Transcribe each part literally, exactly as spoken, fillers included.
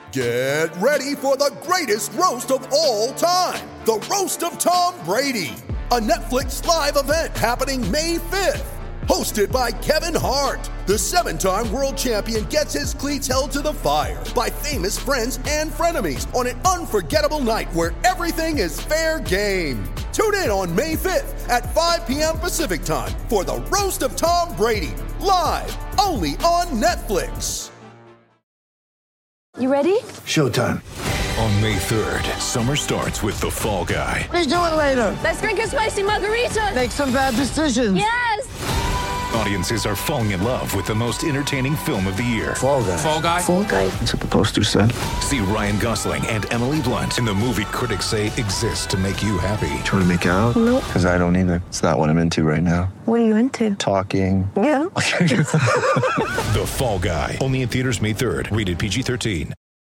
Get ready for the greatest roast of all time, the Roast of Tom Brady, a Netflix live event happening May fifth. Hosted by Kevin Hart, the seven-time world champion gets his cleats held to the fire by famous friends and frenemies on an unforgettable night where everything is fair game. Tune in on May fifth at five p.m. Pacific time for the Roast of Tom Brady, live only on Netflix. You ready? Showtime. On May third, summer starts with The Fall Guy. Let's do it later. Let's drink a spicy margarita. Make some bad decisions. Yes! Audiences are falling in love with the most entertaining film of the year. Fall Guy. Fall Guy? Fall Guy. That's what the poster said. See Ryan Gosling and Emily Blunt in the movie critics say exists to make you happy. Trying to make it out? Nope. Because I don't either. It's not what I'm into right now. What are you into? Talking. Yeah. The Fall Guy. Only in theaters May third. Rated P G thirteen.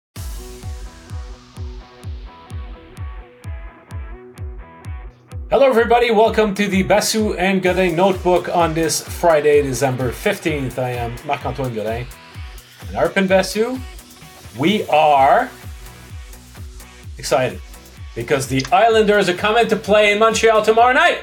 Hello, everybody. Welcome to the Basu and Godin Notebook on this Friday, December fifteenth. I am Marc-Antoine Godin and Arpin Basu. We are excited because the Islanders are coming to play in Montreal tomorrow night.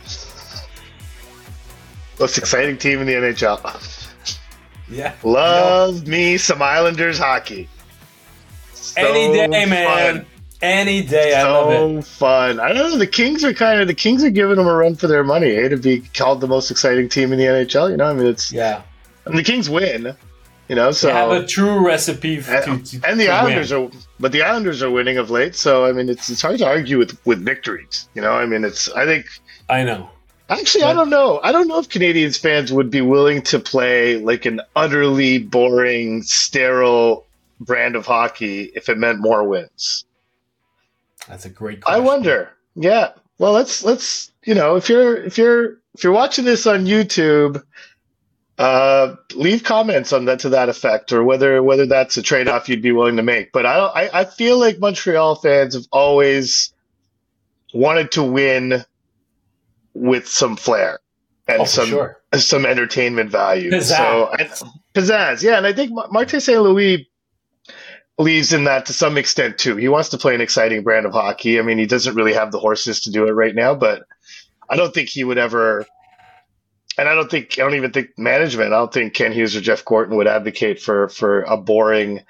Most exciting team in the N H L. Yeah. Love me some Islanders hockey. So Any day, man. Fun. Any day. I so love it. fun. I don't know. The Kings are kind of the Kings are giving them a run for their money, eh? To be called the most exciting team in the N H L. You know, I mean, it's Yeah. I mean, the Kings win. You know, so They have a true recipe f- and, to, to and the to Islanders win. are, but the Islanders are winning of late. So I mean, it's it's hard to argue with with victories. You know, I mean, it's I think. I know. Actually, I But- don't know. I don't know if Canadians fans would be willing to play like an utterly boring, sterile brand of hockey if it meant more wins. That's a great I question. wonder. Yeah. Well, let's let's you know if you're if you're if you're watching this on YouTube, uh, leave comments on that to that effect, or whether whether that's a trade off you'd be willing to make. But I don't. I, I feel like Montreal fans have always wanted to win with some flair and Oh, for some sure. some entertainment value. Pizzazz. So I, pizzazz, yeah. And I think Ma- Martin Saint Louis believes in that to some extent too. He wants to play an exciting brand of hockey. I mean, he doesn't really have the horses to do it right now, but I don't think he would ever. And I don't think I don't even think management. I don't think Ken Hughes or Jeff Gorton would advocate for for a boring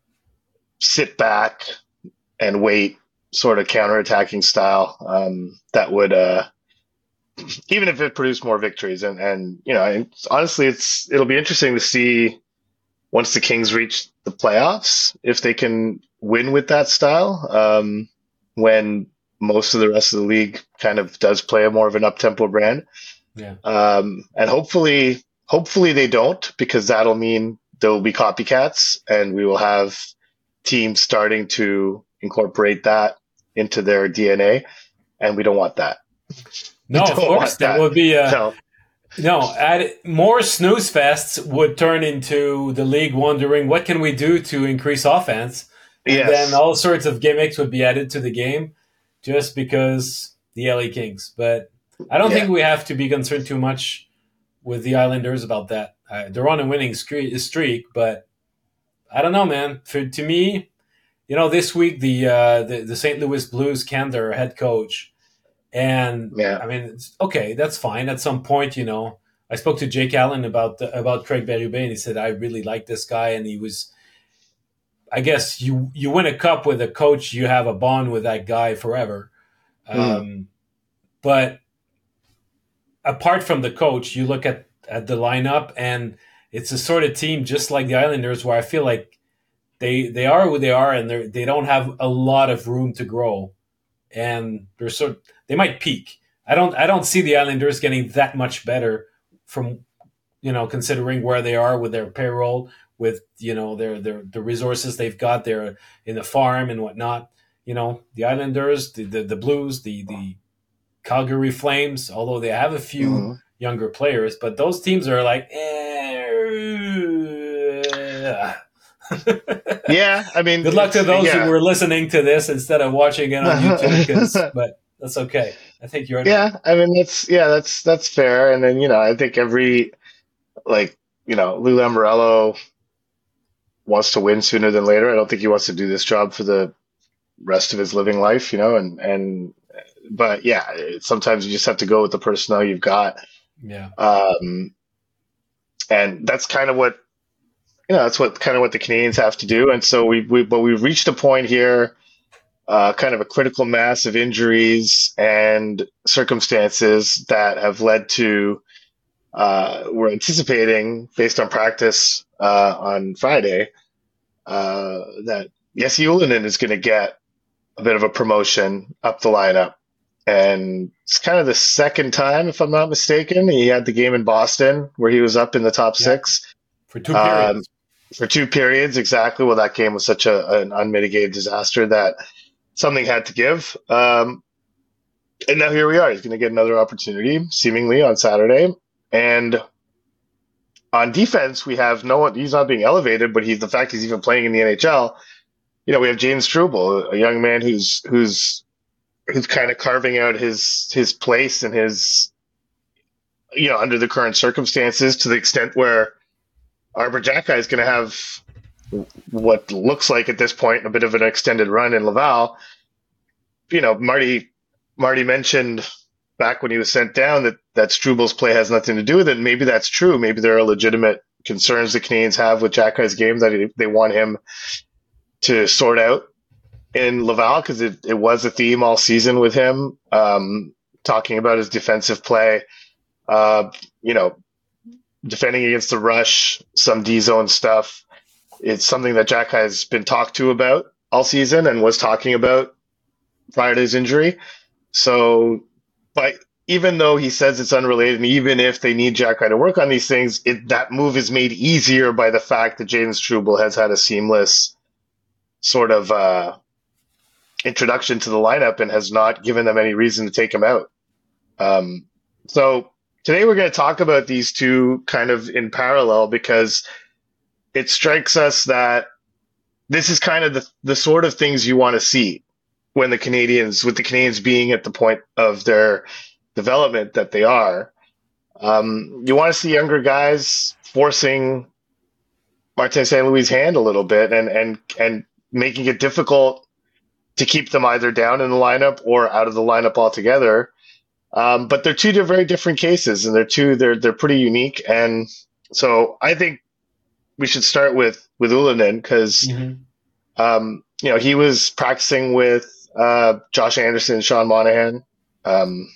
sit back and wait sort of counterattacking style um, that would. Uh, even if it produced more victories. And, and you know, it's, honestly, it's it'll be interesting to see once the Kings reach the playoffs if they can win with that style um, when most of the rest of the league kind of does play a more of an up-tempo brand. Yeah. Um, and hopefully, hopefully they don't, because that'll mean there will be copycats and we will have teams starting to incorporate that into their D N A. And we don't want that. No, of don't course. want That that. would be a. No. No, add, more snooze fests would turn into the league wondering what can we do to increase offense, and Yes. then all sorts of gimmicks would be added to the game, just because the L A Kings. But I don't Yeah. think we have to be concerned too much with the Islanders about that. Uh, they're on a winning streak, streak, but I don't know, man. For to me, you know, this week the uh, the, the Saint Louis Blues canned their head coach. And Yeah. I mean, it's, okay, that's fine. At some point, you know, I spoke to Jake Allen about the, about Craig Berube, and he said I really like this guy, and he was. I guess you you win a cup with a coach, you have a bond with that guy forever. Mm. Um, but apart from the coach, you look at at the lineup, and it's a sort of team just like the Islanders, where I feel like they they are who they are, and they they don't have a lot of room to grow, and they're sort they might peak. I don't I don't see the Islanders getting that much better from, you know, considering where they are with their payroll, with, you know, their their the resources they've got there in the farm and whatnot. You know, the Islanders, the the, the Blues, the the Calgary Flames, although they have a few Mm-hmm. younger players, but those teams are like, eh. Yeah, I mean, Good luck to those yeah. who were listening to this instead of watching it on YouTube, 'cause- but that's okay. I think you're Yeah, I mean that's yeah, that's that's fair. And then, you know, I think every like, you know, Lou Lamoriello wants to win sooner than later. I don't think he wants to do this job for the rest of his living life, you know, and, and, but yeah, sometimes you just have to go with the personnel you've got. Yeah. Um, and that's kind of what, you know, that's what kind of what the Canadiens have to do. And so we, we, but we've reached a point here, uh, kind of a critical mass of injuries and circumstances that have led to, uh, we're anticipating based on practice, uh, on Friday, uh, that Jesse Ylönen is going to get a bit of a promotion up the lineup. And it's kind of the second time, if I'm not mistaken. He had the game in Boston where he was up in the top yeah. six. For two periods. Um, for two periods, exactly. Well, that game was such a, an unmitigated disaster that something had to give. Um, and now here we are. He's going to get another opportunity, seemingly, on Saturday. And on defense, we have no one. He's not being elevated, but he's the fact he's even playing in the N H L. You know, we have Jaden Struble, a young man who's who's who's kind of carving out his his place and his, you know, under the current circumstances, to the extent where Arber Xhekaj is going to have what looks like at this point a bit of an extended run in Laval. You know, Marty Marty mentioned back when he was sent down that, that Struble's play has nothing to do with it. And maybe that's true. Maybe there are legitimate concerns the Canadiens have with Xhekaj's game that they want him to sort out in Laval, because it, it was a theme all season with him, um, talking about his defensive play, uh, you know, defending against the rush, some D-zone stuff. It's something that Xhekaj has been talked to about all season and was talking about prior to his injury. So, but even though he says it's unrelated, and even if they need Xhekaj to work on these things, it, that move is made easier by the fact that Jaden Struble has had a seamless sort of uh, introduction to the lineup and has not given them any reason to take him out. Um, so today we're going to talk about these two kind of in parallel, because it strikes us that this is kind of the, the sort of things you want to see when the Canadiens, with the Canadiens being at the point of their development that they are. Um, you want to see younger guys forcing Martin Saint Louis' hand a little bit and, and, and making it difficult to keep them either down in the lineup or out of the lineup altogether. Um, but they're two very different cases, and they're two, they're, they're pretty unique. And so I think we should start with, with Ylönen, because, mm-hmm. um, you know, he was practicing with, uh, Josh Anderson and Sean Monahan. Um,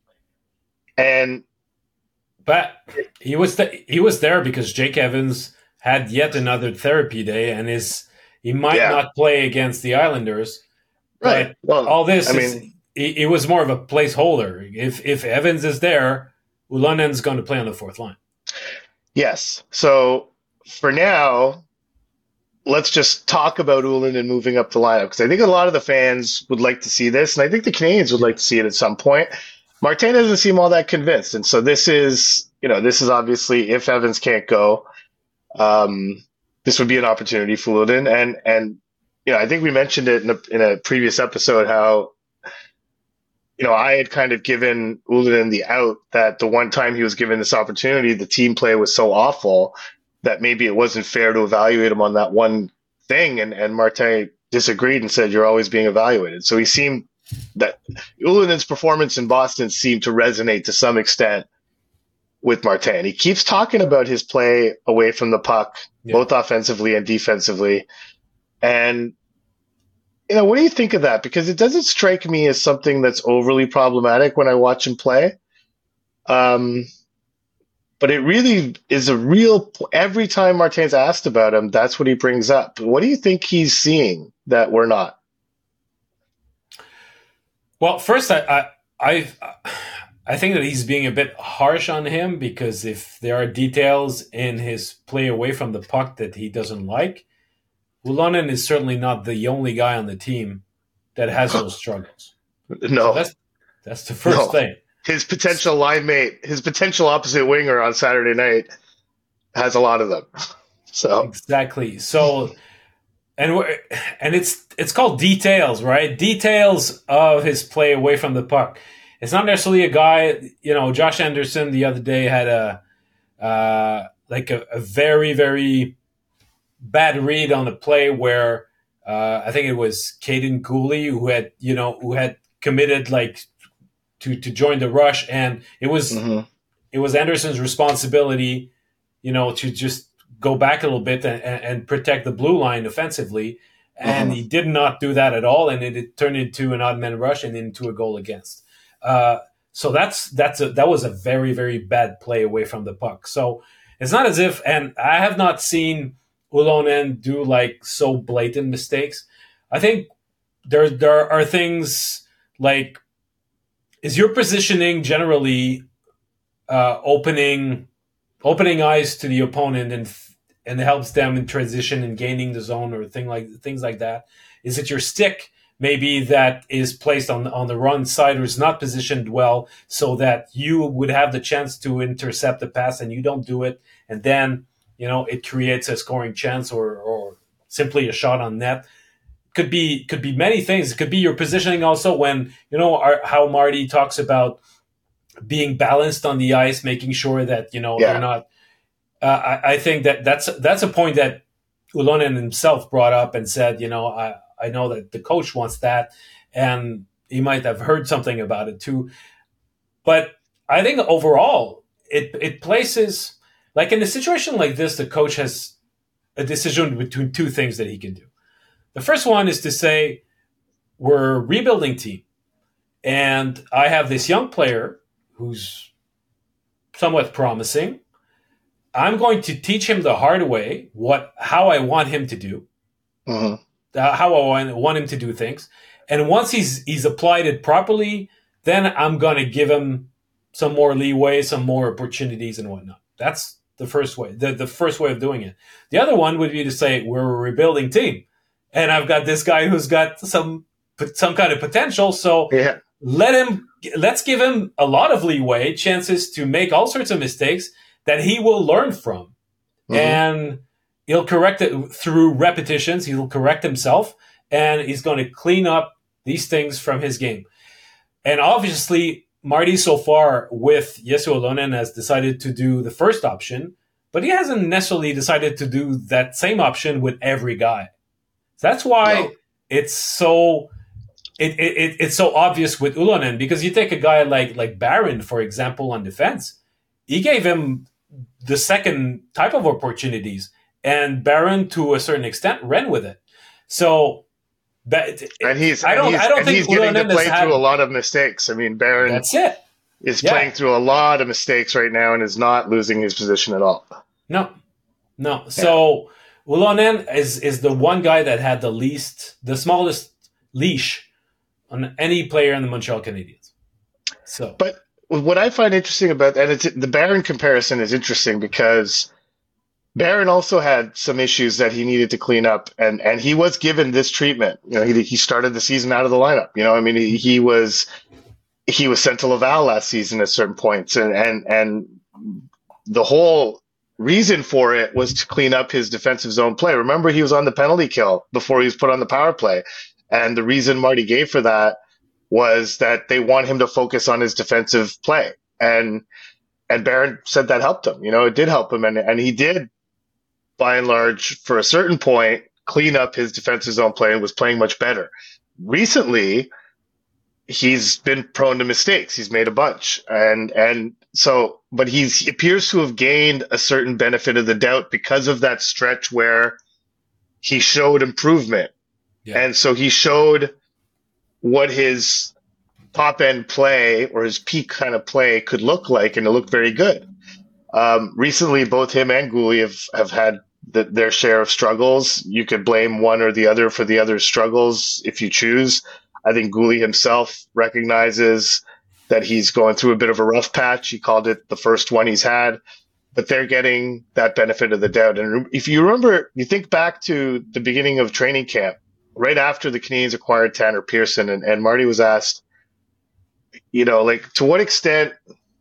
and, but he was, th- he was there because Jake Evans had yet another therapy day, and is, he might yeah. not play against the Islanders. Right. But well, all this, I is, mean, it, it was more of a placeholder. If if Evans is there, Ylönen's going to play on the fourth line. Yes. So for now, let's just talk about Ylönen moving up the lineup, because I think a lot of the fans would like to see this, and I think the Canadiens would like to see it at some point. Martin doesn't seem all that convinced, and so this is, you know, this is obviously, if Evans can't go, um, this would be an opportunity for Ylönen, and and you know, I think we mentioned it in a, in a previous episode how, you know, I had kind of given Ylönen the out that the one time he was given this opportunity, the team play was so awful that maybe it wasn't fair to evaluate him on that one thing. And, and Martin disagreed and said, you're always being evaluated. So he seemed that Ylönen's performance in Boston seemed to resonate to some extent with Martin. He keeps talking about his play away from the puck, yeah. both offensively and defensively. And, you know, what do you think of that? Because it doesn't strike me as something that's overly problematic when I watch him play. Um, but it really is a real, every time Martin's asked about him, that's what he brings up. What do you think he's seeing that we're not? Well, first, I, I, I, I think that he's being a bit harsh on him, because if there are details in his play away from the puck that he doesn't like, Ylönen is certainly not the only guy on the team that has those struggles. No. So that's, that's the first no. thing. His potential line mate, his potential opposite winger on Saturday night has a lot of them. So exactly. So, and we're, and it's it's called details, right? Details of his play away from the puck. It's not necessarily a guy, you know, Josh Anderson the other day had a, uh, like a, a very, very bad read on the play where uh, I think it was Caden Cooley who had you know who had committed like to to join the rush, and it was mm-hmm. it was Anderson's responsibility, you know, to just go back a little bit and, and protect the blue line offensively, and mm-hmm. he did not do that at all, and it, it turned into an odd man rush and into a goal against. Uh, so that's that's a, that was a very very bad play away from the puck. So it's not as if, and I have not seen Ulonen do like so blatant mistakes. I think there there are things like, is your positioning generally uh, opening opening eyes to the opponent and and helps them in transition and gaining the zone or thing like things like that? Is it your stick maybe that is placed on on the run side or is not positioned well so that you would have the chance to intercept the pass and you don't do it, and then you know it creates a scoring chance or or simply a shot on net? Could be could be many things. It could be your positioning also when you know our, how Marty talks about being balanced on the ice, making sure that you know yeah. they're not. Uh, I, I think that that's that's a point that Ulonen himself brought up and said, you know, I, I know that the coach wants that, and he might have heard something about it too. But I think overall, it it places, like in a situation like this, the coach has a decision between two things that he can do. The first one is to say, we're a rebuilding team, and I have this young player who's somewhat promising. I'm going to teach him the hard way what how I want him to do, mm-hmm. uh, how I want him to do things. And once he's he's applied it properly, then I'm going to give him some more leeway, some more opportunities and whatnot. That's the first way, the, the first way of doing it. The other one would be to say, we're a rebuilding team, and I've got this guy who's got some some kind of potential. So yeah. let him, let's give him a lot of leeway, chances to make all sorts of mistakes that he will learn from. Mm-hmm. And he'll correct it through repetitions. He'll correct himself, and he's going to clean up these things from his game. And obviously, Marty so far with Jesse Ulonen has decided to do the first option, but he hasn't necessarily decided to do that same option with every guy. That's why no. it's so it, it it's so obvious with Ulonen, because you take a guy like like Barron, for example, on defense. He gave him the second type of opportunities, and Barron, to a certain extent, ran with it. So, but and he's I don't and he's, I don't and think he's getting Ulonen to play had, through a lot of mistakes. I mean, Barron that's it. is yeah. playing through a lot of mistakes right now and is not losing his position at all. No, no. Yeah. So Ulonen is is the one guy that had the least, the smallest leash on any player in the Montreal Canadiens. So, but. What I find interesting about, and it's, the Barron comparison is interesting because Barron also had some issues that he needed to clean up, and, and he was given this treatment. You know, he he started the season out of the lineup. You know, I mean, he, he was he was sent to Laval last season at certain points, and and and the whole reason for it was to clean up his defensive zone play. Remember, he was on the penalty kill before he was put on the power play, and the reason Marty gave for that was that they want him to focus on his defensive play. And and Barron said that helped him. You know, it did help him. And, and he did, by and large, for a certain point, clean up his defensive zone play and was playing much better. Recently, he's been prone to mistakes. He's made a bunch. And and so, but he's, he appears to have gained a certain benefit of the doubt because of that stretch where he showed improvement. Yeah. And so he showed what his top end play or his peak kind of play could look like, and it looked very good. Um, recently, both him and Gouli have, have had the, their share of struggles. You could blame one or the other for the other's struggles if you choose. I think Gouli himself recognizes that he's going through a bit of a rough patch. He called it the first one he's had, but they're getting that benefit of the doubt. And if you remember, you think back to the beginning of training camp, right after the Canadiens acquired Tanner Pearson, and, and Marty was asked, you know, like, to what extent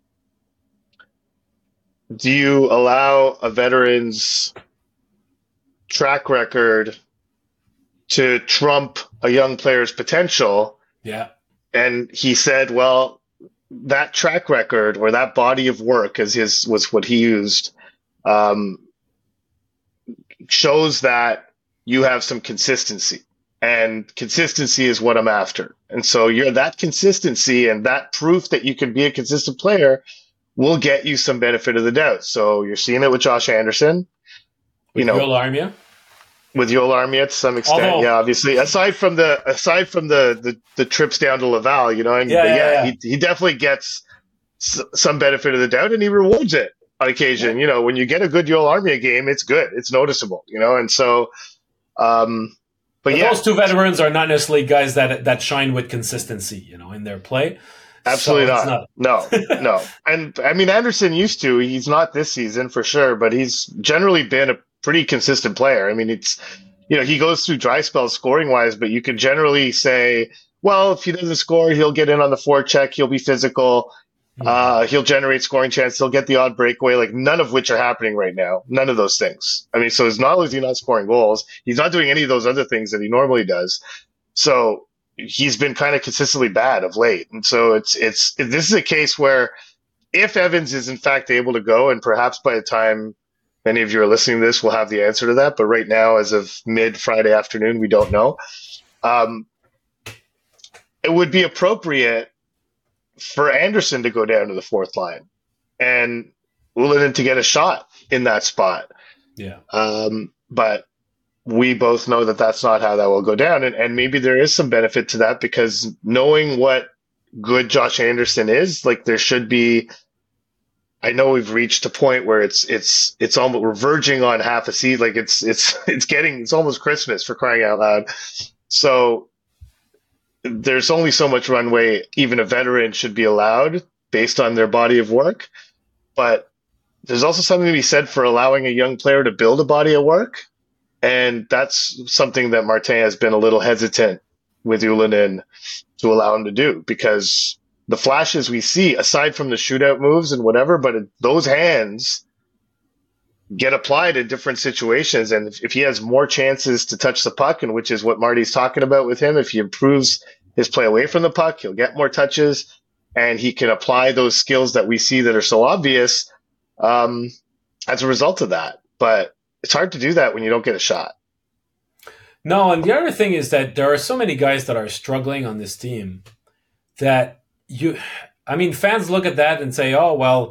do you allow a veteran's track record to trump a young player's potential? Yeah. And he said, well, that track record or that body of work, as his was what he used, um, shows that you have some consistency, and consistency is what I'm after. And so you're that consistency and that proof that you can be a consistent player will get you some benefit of the doubt. So you're seeing it with Josh Anderson, With you know, Joel Armia. with Yoel Armia to some extent. Although- yeah, obviously, aside from the aside from the the, the trips down to Laval, you know, I mean, Yeah, but yeah, yeah, yeah. He, he definitely gets s- some benefit of the doubt, and he rewards it on occasion. You know, when you get a good Yoel Armia game, it's good, it's noticeable, you know, and so, um, but, But yeah, those two veterans are not necessarily guys that that shine with consistency, you know, in their play. absolutely So it's not. No, no, and I mean Anderson used to. He's not this season for sure, but he's generally been a pretty consistent player. I mean, it's you know he goes through dry spells scoring wise, but you can generally say, well, if he doesn't score, he'll get in on the forecheck, he'll be physical, uh, he'll generate scoring chance, he'll get the odd breakaway. Like none of which are happening right now. None of those things. I mean, so it's not only is he not scoring goals, he's not doing any of those other things that he normally does. So he's been kind of consistently bad of late. And so it's, it's, this is a case where if Evans is in fact able to go, and perhaps by the time many of you are listening to this, we'll have the answer to that. But right now, as of mid Friday afternoon, we don't know. Um, it would be appropriate for Anderson to go down to the fourth line and Ullinen to get a shot in that spot. Yeah. Um, but we both know that that's not how that will go down. And, and maybe there is some benefit to that because knowing what good Josh Anderson is, like there should be, I know we've reached a point where it's, it's, it's almost, we're verging on half a season. Like it's, it's, it's getting, it's almost Christmas for crying out loud. So there's only so much runway even a veteran should be allowed based on their body of work. But there's also something to be said for allowing a young player to build a body of work. And that's something that Martin has been a little hesitant with Ullinen to allow him to do, because the flashes we see, aside from the shootout moves and whatever, but it, those hands get applied in different situations. And if, if he has more chances to touch the puck, and which is what Marty's talking about with him, if he improves his play away from the puck, he'll get more touches and he can apply those skills that we see that are so obvious um, as a result of that. But it's hard to do that when you don't get a shot. No, and the other thing is that there are so many guys that are struggling on this team that you, I mean, fans look at that and say, oh, well,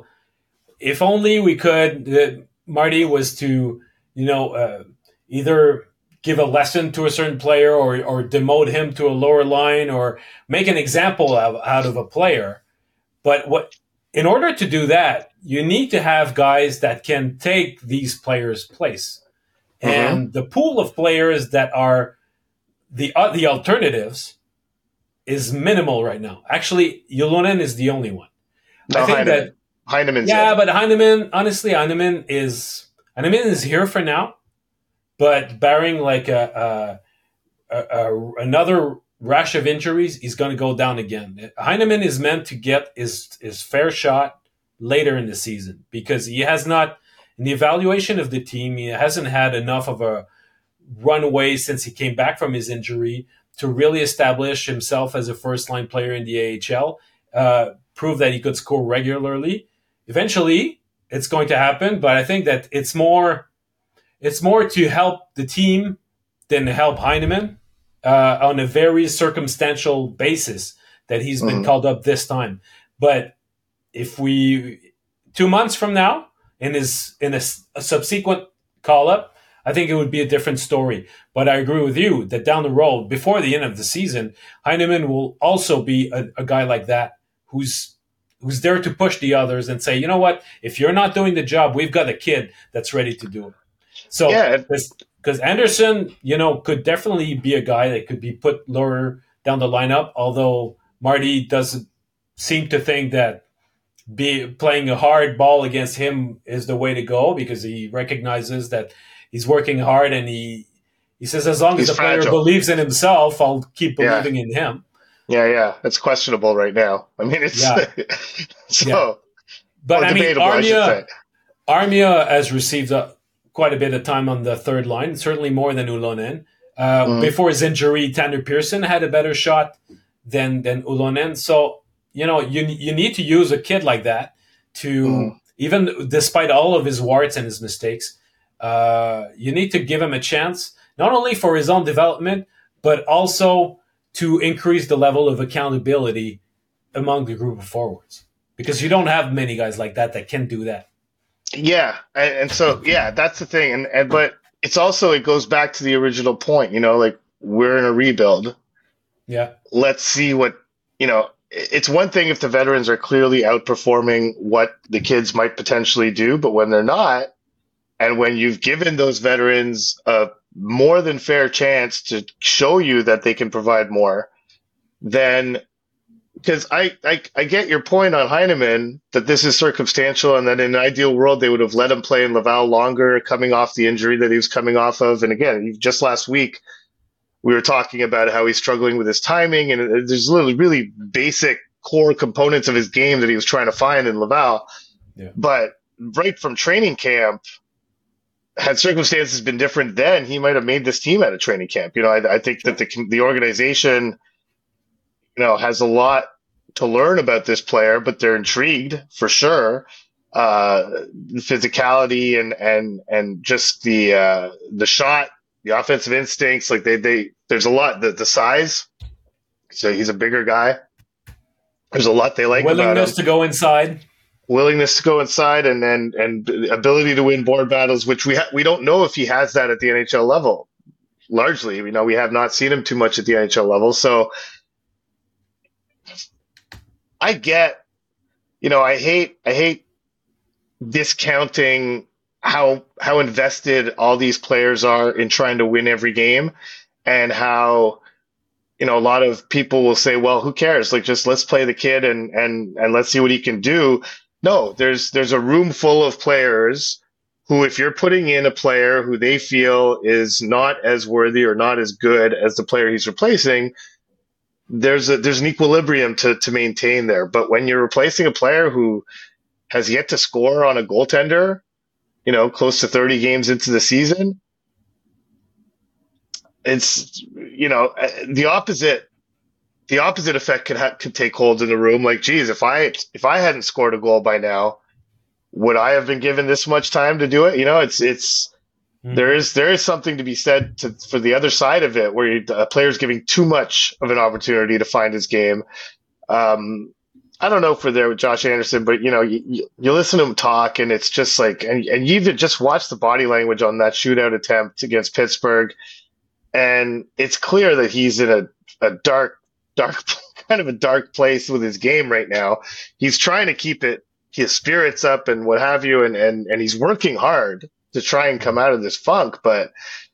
if only we could, uh, Marty was to, you know, uh, either give a lesson to a certain player or, or demote him to a lower line or make an example of, out of a player. But what, in order to do that, you need to have guys that can take these players' place. Mm-hmm. And the pool of players that are the uh, the alternatives is minimal right now. Actually, Ullinen is the only one. No, I think Heineman. that Heineman's yeah, it. but Heineman, honestly, Heineman is Heineman is here for now. But barring like a, a, a, a another rash of injuries, he's going to go down again. Heineman is meant to get his his fair shot later in the season because he has not. In the evaluation of the team, he hasn't had enough of a runway since he came back from his injury to really establish himself as a first-line player in the A H L, uh, prove that he could score regularly. Eventually, it's going to happen, but I think that it's more it's more to help the team than to help Heineman uh, on a very circumstantial basis that he's been mm-hmm. called up this time. But if we two months from now, in his in a, a subsequent call-up, I think it would be a different story. But I agree with you that down the road, before the end of the season, Heineman will also be a, a guy like that who's who's there to push the others and say, you know what, if you're not doing the job, we've got a kid that's ready to do it. So because yeah. Anderson, you know, could definitely be a guy that could be put lower down the lineup, although Marty doesn't seem to think that Be playing a hard ball against him is the way to go because he recognizes that he's working hard and he he says as long he's as the fragile. player believes in himself, I'll keep believing yeah. in him. Yeah, yeah, it's questionable right now. I mean, it's yeah. so. Yeah. But I mean, Armia, I Armia has received a, quite a bit of time on the third line, certainly more than Ullinen. Uh, mm. Before his injury, Tanner Pearson had a better shot than than Ullinen. So. You know, you you need to use a kid like that to, mm. even despite all of his warts and his mistakes, Uh, you need to give him a chance, not only for his own development, but also to increase the level of accountability among the group of forwards. Because you don't have many guys like that that can do that. Yeah, and, and so yeah, that's the thing. And, and but it's also it goes back to the original point. You know, like we're in a rebuild. Yeah. Let's see what you know. It's one thing if the veterans are clearly outperforming what the kids might potentially do, but when they're not, and when you've given those veterans a more than fair chance to show you that they can provide more, then. Because I, I I get your point on Heineman that this is circumstantial and that in an ideal world they would have let him play in Laval longer coming off the injury that he was coming off of. And again, just last week we were talking about how he's struggling with his timing and there's literally really basic core components of his game that he was trying to find in Laval. Yeah. But right from training camp, had circumstances been different then, he might have made this team out of training camp. You know, I, I think that the the organization – you know, has a lot to learn about this player, but they're intrigued for sure. Uh, the physicality and, and, and just the, uh, the shot, the offensive instincts, like they, they, there's a lot, the, the size. So he's a bigger guy. There's a lot they like about him. Willingness to go inside. Willingness to go inside and, and, and ability to win board battles, which we ha- we don't know if he has that at the N H L level. Largely, you know, we have not seen him too much at the N H L level. So, I get, you know, I hate, I hate discounting how, how invested all these players are in trying to win every game and how, you know, a lot of people will say, well, who cares? Like, just let's play the kid and, and, and let's see what he can do. No, there's, there's a room full of players who, if you're putting in a player who they feel is not as worthy or not as good as the player he's replacing, there's a there's an equilibrium to to maintain there. But when you're replacing a player who has yet to score on a goaltender, you know, close to thirty games into the season, it's, you know, the opposite the opposite effect could ha- could take hold in the room. Like, geez, if I if I hadn't scored a goal by now, would I have been given this much time to do it? You know, it's it's There is there is something to be said to, for the other side of it, where you, a player's giving too much of an opportunity to find his game. Um, I don't know if we're there with Josh Anderson, but you know, you, you listen to him talk, and it's just like, and, and you even just watch the body language on that shootout attempt against Pittsburgh, and it's clear that he's in a, a dark, dark, kind of a dark place with his game right now. He's trying to keep it, his spirits up, and what have you, and and and he's working hard to try and come out of this funk. But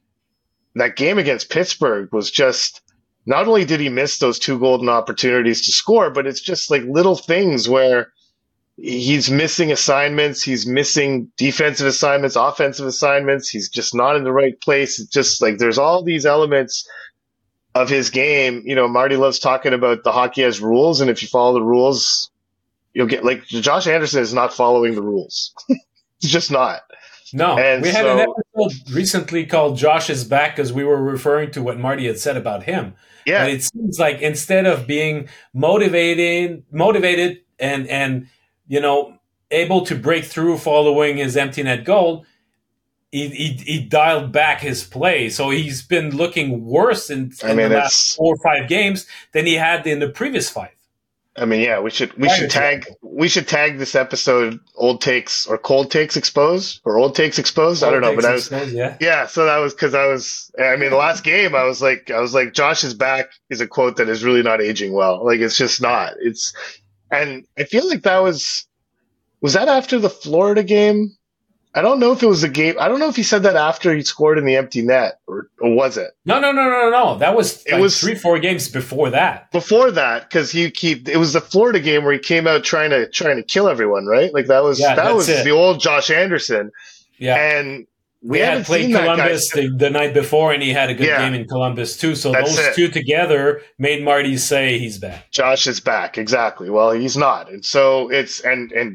that game against Pittsburgh was just, not only did he miss those two golden opportunities to score, but it's just like little things where he's missing assignments. He's missing defensive assignments, offensive assignments. He's just not in the right place. It's just like, there's all these elements of his game. You know, Marty loves talking about the hockey has rules. And if you follow the rules, you'll get, like, Josh Anderson is not following the rules. He's just not. No, and we had so, an episode recently called Josh is Back because we were referring to what Marty had said about him. Yeah. But it seems like instead of being motivated, motivated and, and, you know, able to break through following his empty net goal, he, he, he dialed back his play. So he's been looking worse in, in I mean, the last four or five games than he had in the previous five. I mean, yeah, we should we should tag we should tag this episode "Old Takes" or "Cold Takes Exposed" or "Old Takes Exposed." I don't know, but I was exposed, yeah. yeah. So that was because I was. I mean, the last game, I was like, I was like, "Josh is back" is a quote that is really not aging well. Like, it's just not. It's, and I feel like that was was that after the Florida game. I don't know if it was the game. I don't know if he said that after he scored in the empty net, or, or was it? No, no, no, no, no. That was like it was three, four games before that. Before that, because he keep it was the Florida game where he came out trying to trying to kill everyone, right? Like that was yeah, that was it. the old Josh Anderson. Yeah, and we they haven't had played seen Columbus that guy. the, the night before, and he had a good Yeah. game in Columbus too. So That's those it. two together made Marty say he's back. Josh is back, exactly. Well, he's not, and so it's and and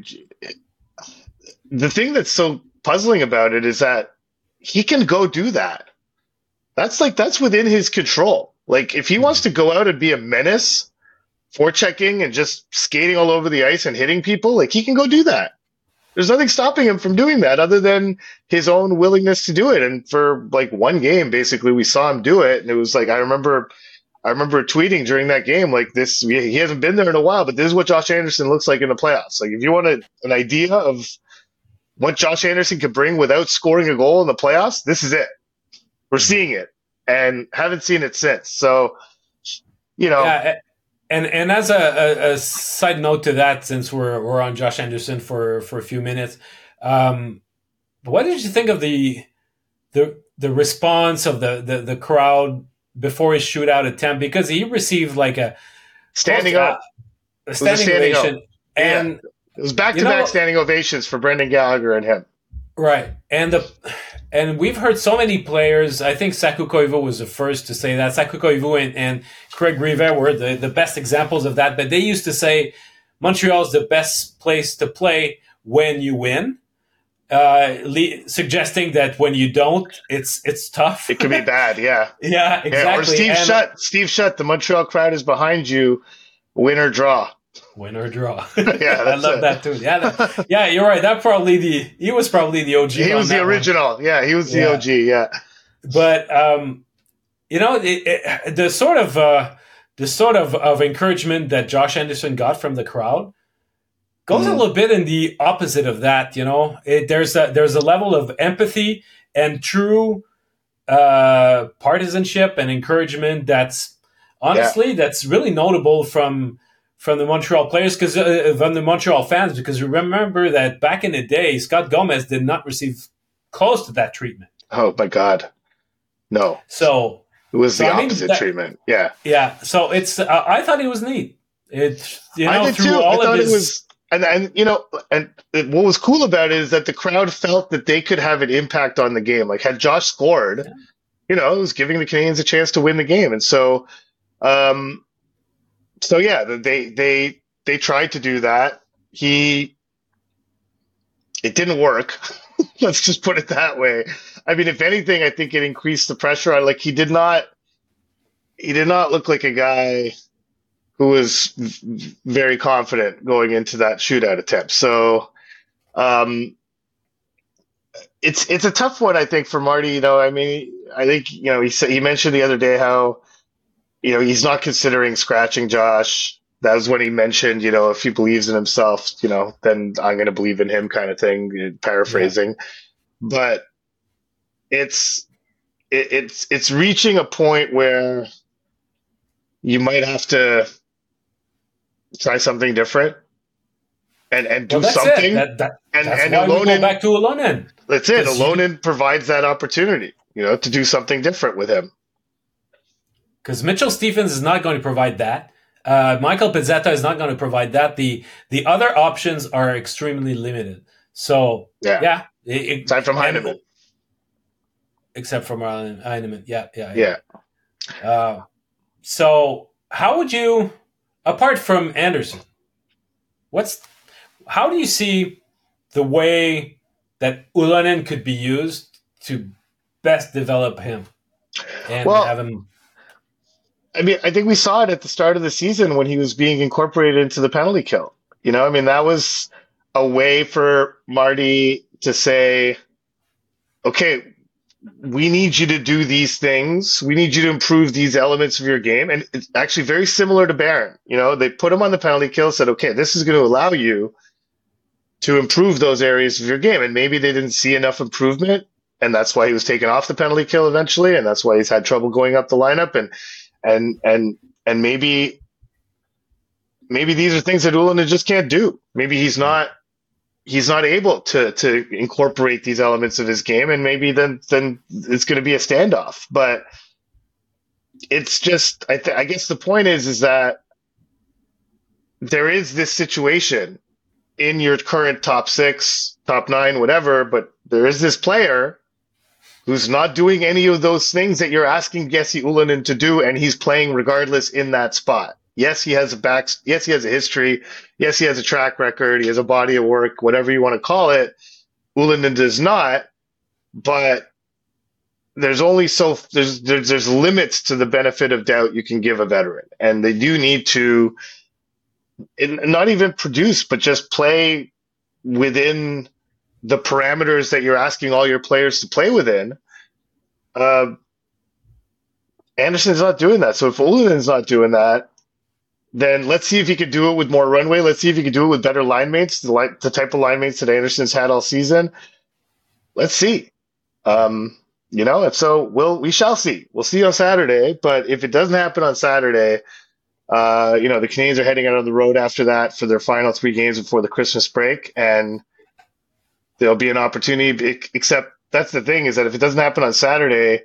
the thing that's so puzzling about it is that he can go do that. That's like that's within his control. Like if he wants to go out and be a menace, forechecking and just skating all over the ice and hitting people, like he can go do that. There's nothing stopping him from doing that other than his own willingness to do it. And for like one game, basically, we saw him do it, and it was like I remember, I remember tweeting during that game like this. He hasn't been there in a while, but this is what Josh Anderson looks like in the playoffs. Like if you want a, an idea of what Josh Anderson could bring without scoring a goal in the playoffs, this is it. We're seeing it, and haven't seen it since. So, you know. Yeah, and and as a, a, a side note to that, since we're we're on Josh Anderson for, for a few minutes, um, what did you think of the the the response of the, the, the crowd before his shootout attempt? Because he received like a standing uh, up, a standing, standing ovation, up. and yeah. It was back to back standing ovations for Brendan Gallagher and him. Right, and the and we've heard so many players. I think Saku Koivu was the first to say that. Saku Koivu and, and Craig Rivet were the, the best examples of that. But they used to say Montreal is the best place to play when you win, uh, le- suggesting that when you don't, it's it's tough. It could be bad. Yeah, yeah, exactly. Yeah, or Steve and, Shutt. Steve Shutt. The Montreal crowd is behind you. Win or draw. Win or draw. Yeah, I love it. that too. Yeah, that, yeah, you're right. That probably the he was probably the O G. He was the original. One. Yeah, he was the yeah. O G. Yeah, but um, you know, it, it, the sort of uh, the sort of, of encouragement that Josh Anderson got from the crowd goes mm. a little bit in the opposite of that. You know, it, there's a there's a level of empathy and true uh, partisanship and encouragement that's honestly yeah. that's really notable from. From the Montreal players, because uh, from the Montreal fans, because remember that back in the day, Scott Gomez did not receive close to that treatment. Oh my God, no! So it was so the I mean, opposite that, treatment. Yeah, yeah. So it's. Uh, I thought it was neat. It you know I did through too. all I thought of his. It was, and and you know, and it, what was cool about it is that the crowd felt that they could have an impact on the game. Like had Josh scored, yeah. you know, it was giving the Canadians a chance to win the game, and so. Um, So yeah, they they they tried to do that. He it didn't work. Let's just put it that way. I mean, if anything, I think it increased the pressure on. Like he did not he did not look like a guy who was v- very confident going into that shootout attempt. So um, it's it's a tough one, I think, for Marty. You know, I mean, I think you know he said he mentioned the other day how. You know, he's not considering scratching Josh. That was when he mentioned, you know, if he believes in himself, you know, then I'm going to believe in him kind of thing, paraphrasing. Yeah. But it's it, it's it's reaching a point where you might have to try something different and, and do well, that's something. It. That, that, and that's and why Ylönen, we go back to Ylönen. That's it. Ylönen provides that opportunity, you know, to do something different with him. Because Mitchell Stephens is not going to provide that. Uh, Michael Pizzetta is not going to provide that. The the other options are extremely limited. So, yeah. yeah it, Aside from Heineman. Except from Heineman. Yeah, yeah, yeah. yeah. Uh, so, how would you, apart from Anderson, what's how do you see the way that Ylönen could be used to best develop him and well, have him... I mean, I think we saw it at the start of the season when he was being incorporated into the penalty kill. You know, I mean, that was a way for Marty to say, okay, we need you to do these things. We need you to improve these elements of your game. And it's actually very similar to Barron. You know, they put him on the penalty kill, said, okay, this is going to allow you to improve those areas of your game. And maybe they didn't see enough improvement. And that's why he was taken off the penalty kill eventually. And that's why he's had trouble going up the lineup. And, And and and maybe maybe these are things that Ylönen just can't do. Maybe he's not he's not able to to incorporate these elements of his game, and maybe then then it's going to be a standoff. But it's just I th- I guess the point is is that there is this situation in your current top six, top nine, whatever. But there is this player who's not doing any of those things that you're asking Jesse Ylönen to do, and he's playing regardless in that spot. Yes, he has a back. Yes, he has a history. Yes, he has a track record. He has a body of work, whatever you want to call it. Ylönen does not, but there's only so there's, there's there's limits to the benefit of doubt you can give a veteran, and they do need to not even produce, but just play within the parameters that you're asking all your players to play within. Uh, Anderson's not doing that. So if Ulanen's not doing that, then let's see if he could do it with more runway. Let's see if he could do it with better line mates, the, li- the type of line mates that Anderson's had all season. Let's see. Um, you know, if so, we'll, we shall see. We'll see on Saturday. But if it doesn't happen on Saturday, uh, you know, the Canadiens are heading out on the road after that for their final three games before the Christmas break. And there'll be an opportunity, except that's the thing, is that if it doesn't happen on Saturday,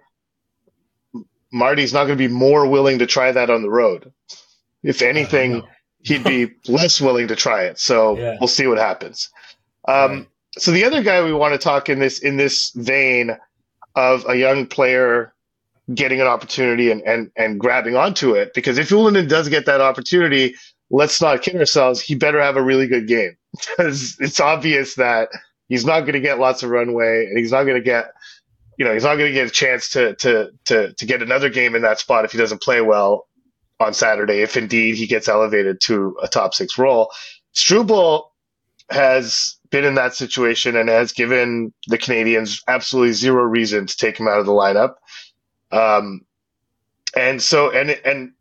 Marty's not going to be more willing to try that on the road. If anything, uh, he'd be less willing to try it. So yeah. We'll see what happens. Um, right. So the other guy we want to talk in this in this vein of a young player getting an opportunity and, and, and grabbing onto it, because if Ulanen does get that opportunity, let's not kid ourselves, he better have a really good game. Because it's obvious that he's not going to get lots of runway, and he's not going to get, you know, he's not going to get a chance to, to, to, to get another game in that spot if he doesn't play well on Saturday, if indeed he gets elevated to a top six role. Struble has been in that situation and has given the Canadiens absolutely zero reason to take him out of the lineup. Um, and so, and, and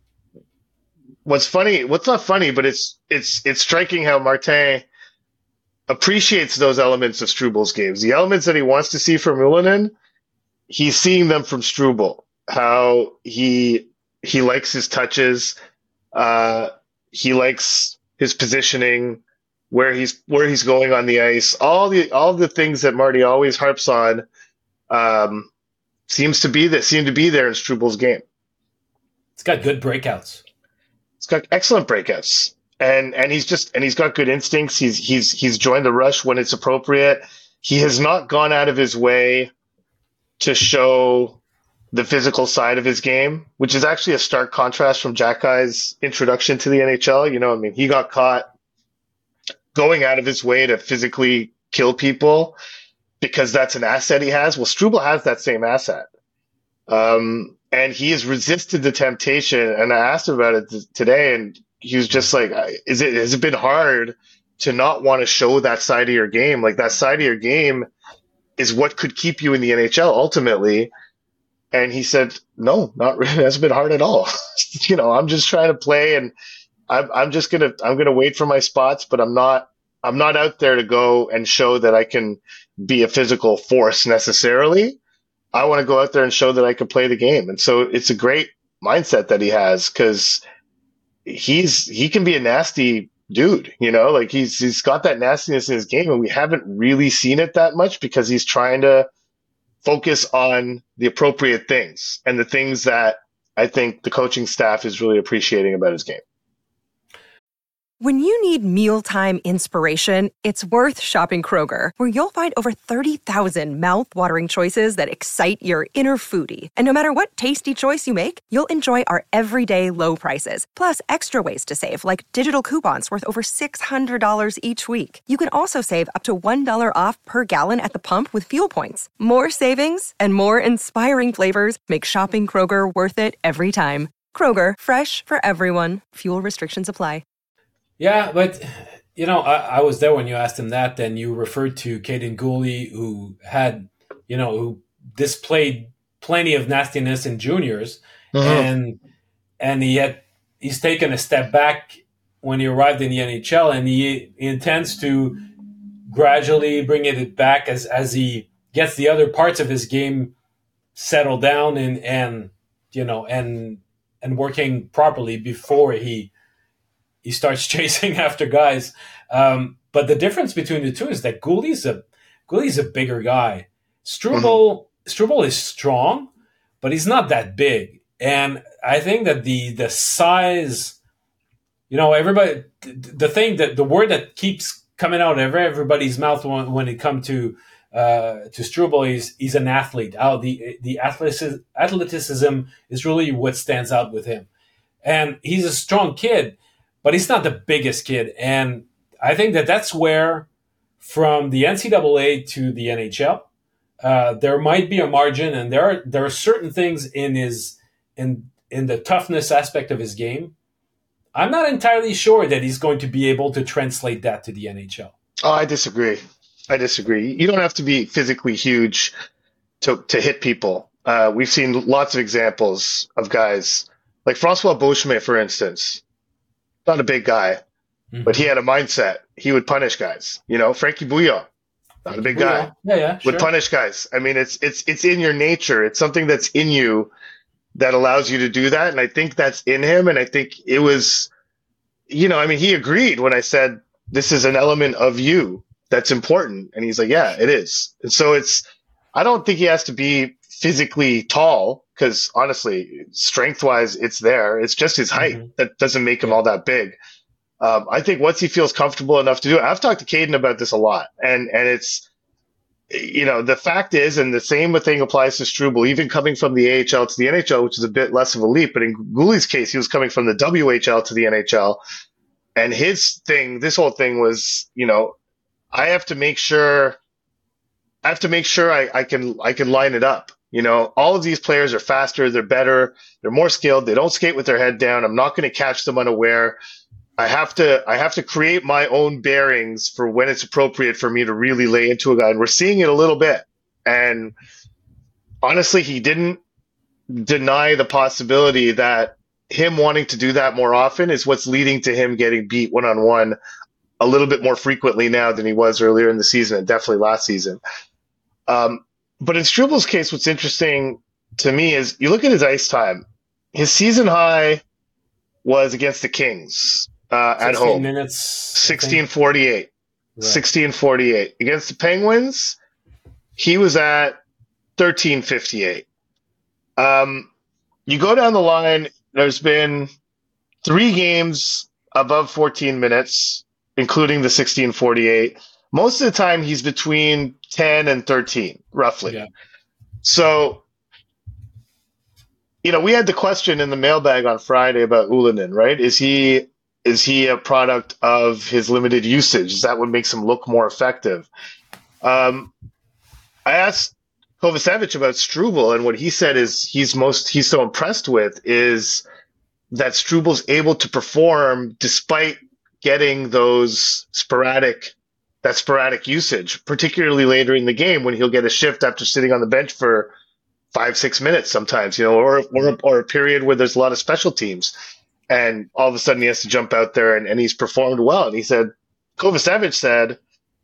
what's funny, what's not funny, but it's, it's, it's striking how Martin appreciates those elements of Struble's games. The elements that he wants to see from Ulanen, he's seeing them from Struble. How he, he likes his touches. Uh, he likes his positioning, where he's where he's going on the ice. All the all the things that Marty always harps on um, seems to be that seem to be there in Struble's game. It's got good breakouts. It's got excellent breakouts, and and he's just and he's got good instincts. He's he's he's joined the rush when it's appropriate. He has not gone out of his way to show the physical side of his game, which is actually a stark contrast from Jackai's introduction to the N H L. You know, I mean, he got caught going out of his way to physically kill people because that's an asset he has. Well, Struble has that same asset. Um, and he has resisted the temptation. And I asked him about it t- today, and he was just like, is it, has it been hard to not want to show that side of your game? Like, that side of your game is what could keep you in the N H L ultimately. And he said, no, not really. It hasn't been hard at all. You know, I'm just trying to play, and I'm, I'm just going to, I'm going to wait for my spots, but I'm not, I'm not out there to go and show that I can be a physical force necessarily. I want to go out there and show that I can play the game. And so it's a great mindset that he has, because he's, he can be a nasty dude, you know, like he's, he's got that nastiness in his game, and we haven't really seen it that much because he's trying to focus on the appropriate things and the things that I think the coaching staff is really appreciating about his game. When you need mealtime inspiration, it's worth shopping Kroger, where you'll find over thirty thousand mouth-watering choices that excite your inner foodie. And no matter what tasty choice you make, you'll enjoy our everyday low prices, plus extra ways to save, like digital coupons worth over six hundred dollars each week. You can also save up to one dollar off per gallon at the pump with fuel points. More savings and more inspiring flavors make shopping Kroger worth it every time. Kroger, fresh for everyone. Fuel restrictions apply. Yeah, but, you know, I, I was there when you asked him that, and you referred to Caden Gooley, who had, you know, who displayed plenty of nastiness in juniors, uh-huh. and and he had he's taken a step back when he arrived in the N H L, and he, he intends to gradually bring it back as, as he gets the other parts of his game settled down and, and you know, and and working properly before he he starts chasing after guys. Um, but the difference between the two is that Gooley's a Gooley's a bigger guy. Struble mm-hmm. Struble is strong, but he's not that big. And I think that the the size, you know, everybody the thing that the word that keeps coming out of everybody's mouth when, when it comes to uh, to Struble is he's an athlete. Oh, the the athleticism, athleticism is really what stands out with him. And he's a strong kid, but he's not the biggest kid. And I think that that's where, from the N C double A to the N H L, uh, there might be a margin, and there are there are certain things in his in in the toughness aspect of his game. I'm not entirely sure that he's going to be able to translate that to the N H L. Oh, I disagree. I disagree. You don't have to be physically huge to to hit people. Uh, we've seen lots of examples of guys like Francois Beauchemin, for instance. Not a big guy, Mm-hmm. but he had a mindset. He would punish guys. You know, Frankie Bouillon, not a big guy, Yeah, yeah, would sure. punish guys. I mean, it's it's it's in your nature. It's something that's in you that allows you to do that, and I think that's in him. And I think it was, you know, I mean, he agreed when I said this is an element of you that's important, and he's like, yeah, it is. And so it's, I don't think he has to be physically tall because honestly, strength wise, it's there. It's just his height Mhm. that doesn't make him all that big. Um, I think once he feels comfortable enough to do it, I've talked to Caden about this a lot, and and it's, you know, the fact is, and the same thing applies to Struble, even coming from the A H L to the N H L, which is a bit less of a leap. But in Gooley's case, he was coming from the W H L to the N H L, and his thing, this whole thing was, you know, I have to make sure, I have to make sure I, I can I can line it up. You know, all of these players are faster, they're better, they're more skilled, they don't skate with their head down. I'm not going to catch them unaware. I have to I have to create my own bearings for when it's appropriate for me to really lay into a guy. And we're seeing it a little bit. And honestly, he didn't deny the possibility that him wanting to do that more often is what's leading to him getting beat one-on-one a little bit more frequently now than he was earlier in the season, and definitely last season. Um, but in Struble's case, what's interesting to me is you look at his ice time. His season high was against the Kings. Uh, at home, minutes, sixteen forty-eight. Right. sixteen forty-eight. Against the Penguins, he was at thirteen fifty-eight. Um, you go down the line, there's been three games above fourteen minutes, including the sixteen forty-eight. Most of the time, he's between ten and thirteen, roughly. Yeah. So, you know, we had the question in the mailbag on Friday about Ylönen, right? Is he... Is he a product of his limited usage? Is that what makes him look more effective? Um, I asked Kovacevic about Struble, and what he said is he's most he's so impressed with is that Struble's able to perform despite getting those sporadic that sporadic usage, particularly later in the game when he'll get a shift after sitting on the bench for five six minutes sometimes, you know, or or, or a period where there's a lot of special teams. And all of a sudden he has to jump out there and, and he's performed well. And he said, Kovacevic said,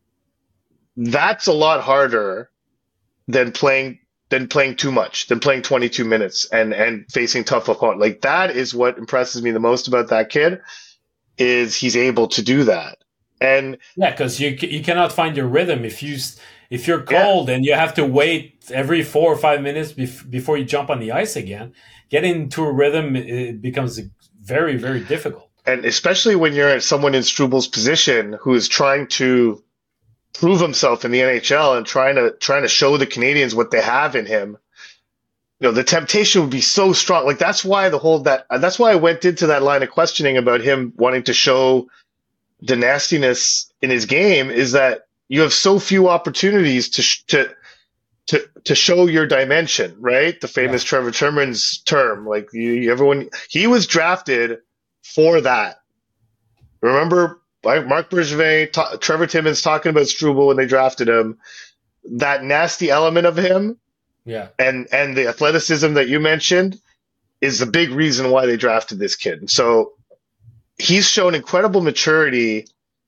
that's a lot harder than playing than playing too much, than playing twenty-two minutes and, and facing tough opponents. Like that is what impresses me the most about that kid is he's able to do that. And yeah, because you you cannot find your rhythm if you if you're cold yeah. and you have to wait every four or five minutes bef- before you jump on the ice again. Getting into a rhythm it becomes very, very difficult. And especially when you're someone in Struble's position who is trying to prove himself in the N H L and trying to trying to show the Canadians what they have in him. You know, the temptation would be so strong. Like that's why the whole that that's why I went into that line of questioning about him wanting to show the nastiness in his game is that you have so few opportunities to sh- to to to show your dimension, right? The famous yeah. Trevor Timmins term, like you, everyone, he was drafted for that. Remember, Marc Bergevin, ta- Trevor Timmins talking about Struble when they drafted him. That nasty element of him, yeah, and and the athleticism that you mentioned is the big reason why they drafted this kid. So he's shown incredible maturity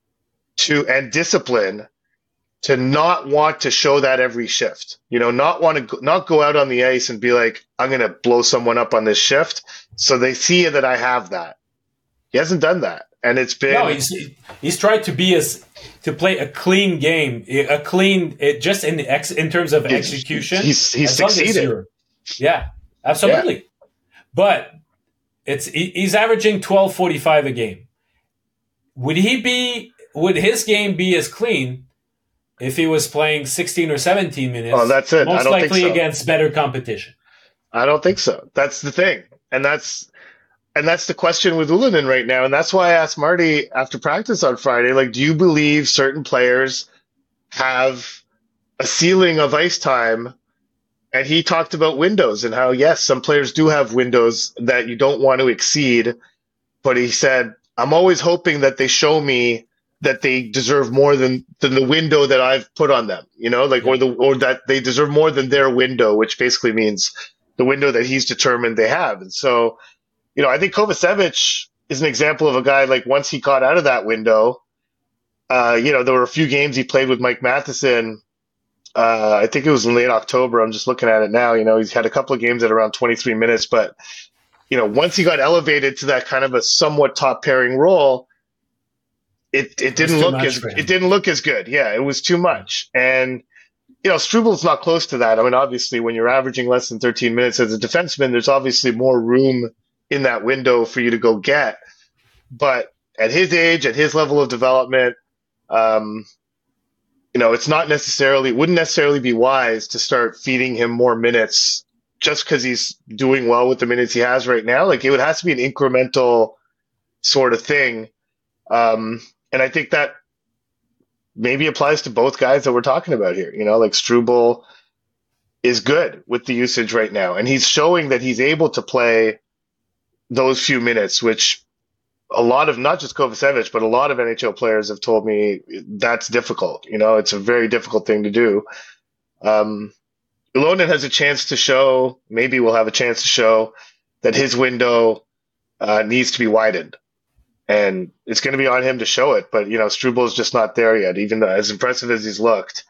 to and discipline to not want to show that every shift, you know, not want to, go, not go out on the ice and be like, I'm going to blow someone up on this shift. So they see that I have that. He hasn't done that. And it's been, no, he's, he's tried to be as, to play a clean game, a clean, it, just in the ex, in terms of execution. He's, he's succeeded. Yeah, absolutely. Yeah. But it's, he's averaging twelve forty-five a game. Would he be, would his game be as clean if he was playing sixteen or seventeen minutes? Oh, that's it. Most I don't likely think so. Against better competition. I don't think so. That's the thing. And that's, and that's the question with Ylönen right now. And that's why I asked Marty after practice on Friday, like, do you believe certain players have a ceiling of ice time? And he talked about windows and how, yes, some players do have windows that you don't want to exceed. But he said, I'm always hoping that they show me that they deserve more than, than the window that I've put on them, you know, like, yeah. or the, or that they deserve more than their window, which basically means the window that he's determined they have. And so, you know, I think Kovacevic is an example of a guy, like, once he got out of that window, uh, you know, there were a few games he played with Mike Matheson. Uh, I think it was in late October. I'm just looking at it now. You know, he's had a couple of games at around twenty-three minutes, but, you know, once he got elevated to that kind of a somewhat top pairing role, it, it didn't look as, it didn't look as good. Yeah, it was too much. And, you know, Strubl's not close to that. I mean, obviously, when you're averaging less than thirteen minutes as a defenseman, there's obviously more room in that window for you to go get. But at his age, at his level of development, um, you know, it's not necessarily, wouldn't necessarily be wise to start feeding him more minutes just because he's doing well with the minutes he has right now. Like, it would have to be an incremental sort of thing. Um, and I think that maybe applies to both guys that we're talking about here. You know, like, Struble is good with the usage right now, and he's showing that he's able to play those few minutes, which a lot of, not just Kovacevic, but a lot of N H L players have told me that's difficult. You know, it's a very difficult thing to do. Um, Ylonen has a chance to show, maybe will have a chance to show that his window uh, needs to be widened. And it's going to be on him to show it. But, you know, Struble is just not there yet, even though as impressive as he's looked.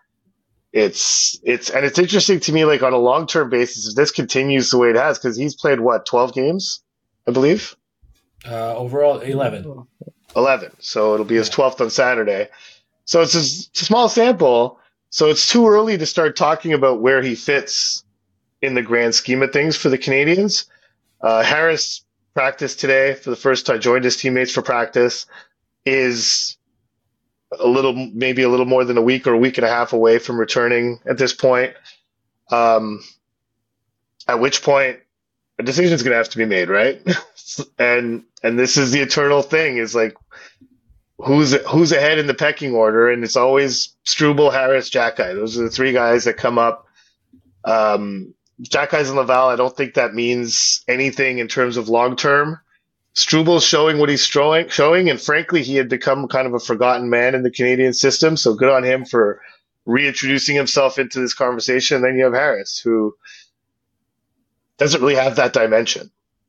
It's, it's, and it's interesting to me, like, on a long-term basis, if this continues the way it has, because he's played, what, twelve games, I believe? Uh, overall, eleven. eleven. So it'll be his twelfth on Saturday. So it's a, it's a small sample. So it's too early to start talking about where he fits in the grand scheme of things for the Canadians. Uh, Harris practiced today for the first time, joined his teammates for practice, is a little, maybe a little more than a week or a week and a half away from returning at this point. Um, at which point, a decision is going to have to be made, right? and and this is the eternal thing: is like, who's who's ahead in the pecking order, and it's always Struble, Harris, Xhekaj. Those are the three guys that come up. Um, Xhekaj's in Laval. I don't think that means anything in terms of long term. Struble's showing what he's showing, showing, and frankly, he had become kind of a forgotten man in the Canadian system. So good on him for reintroducing himself into this conversation. And then you have Harris, who doesn't really have that dimension.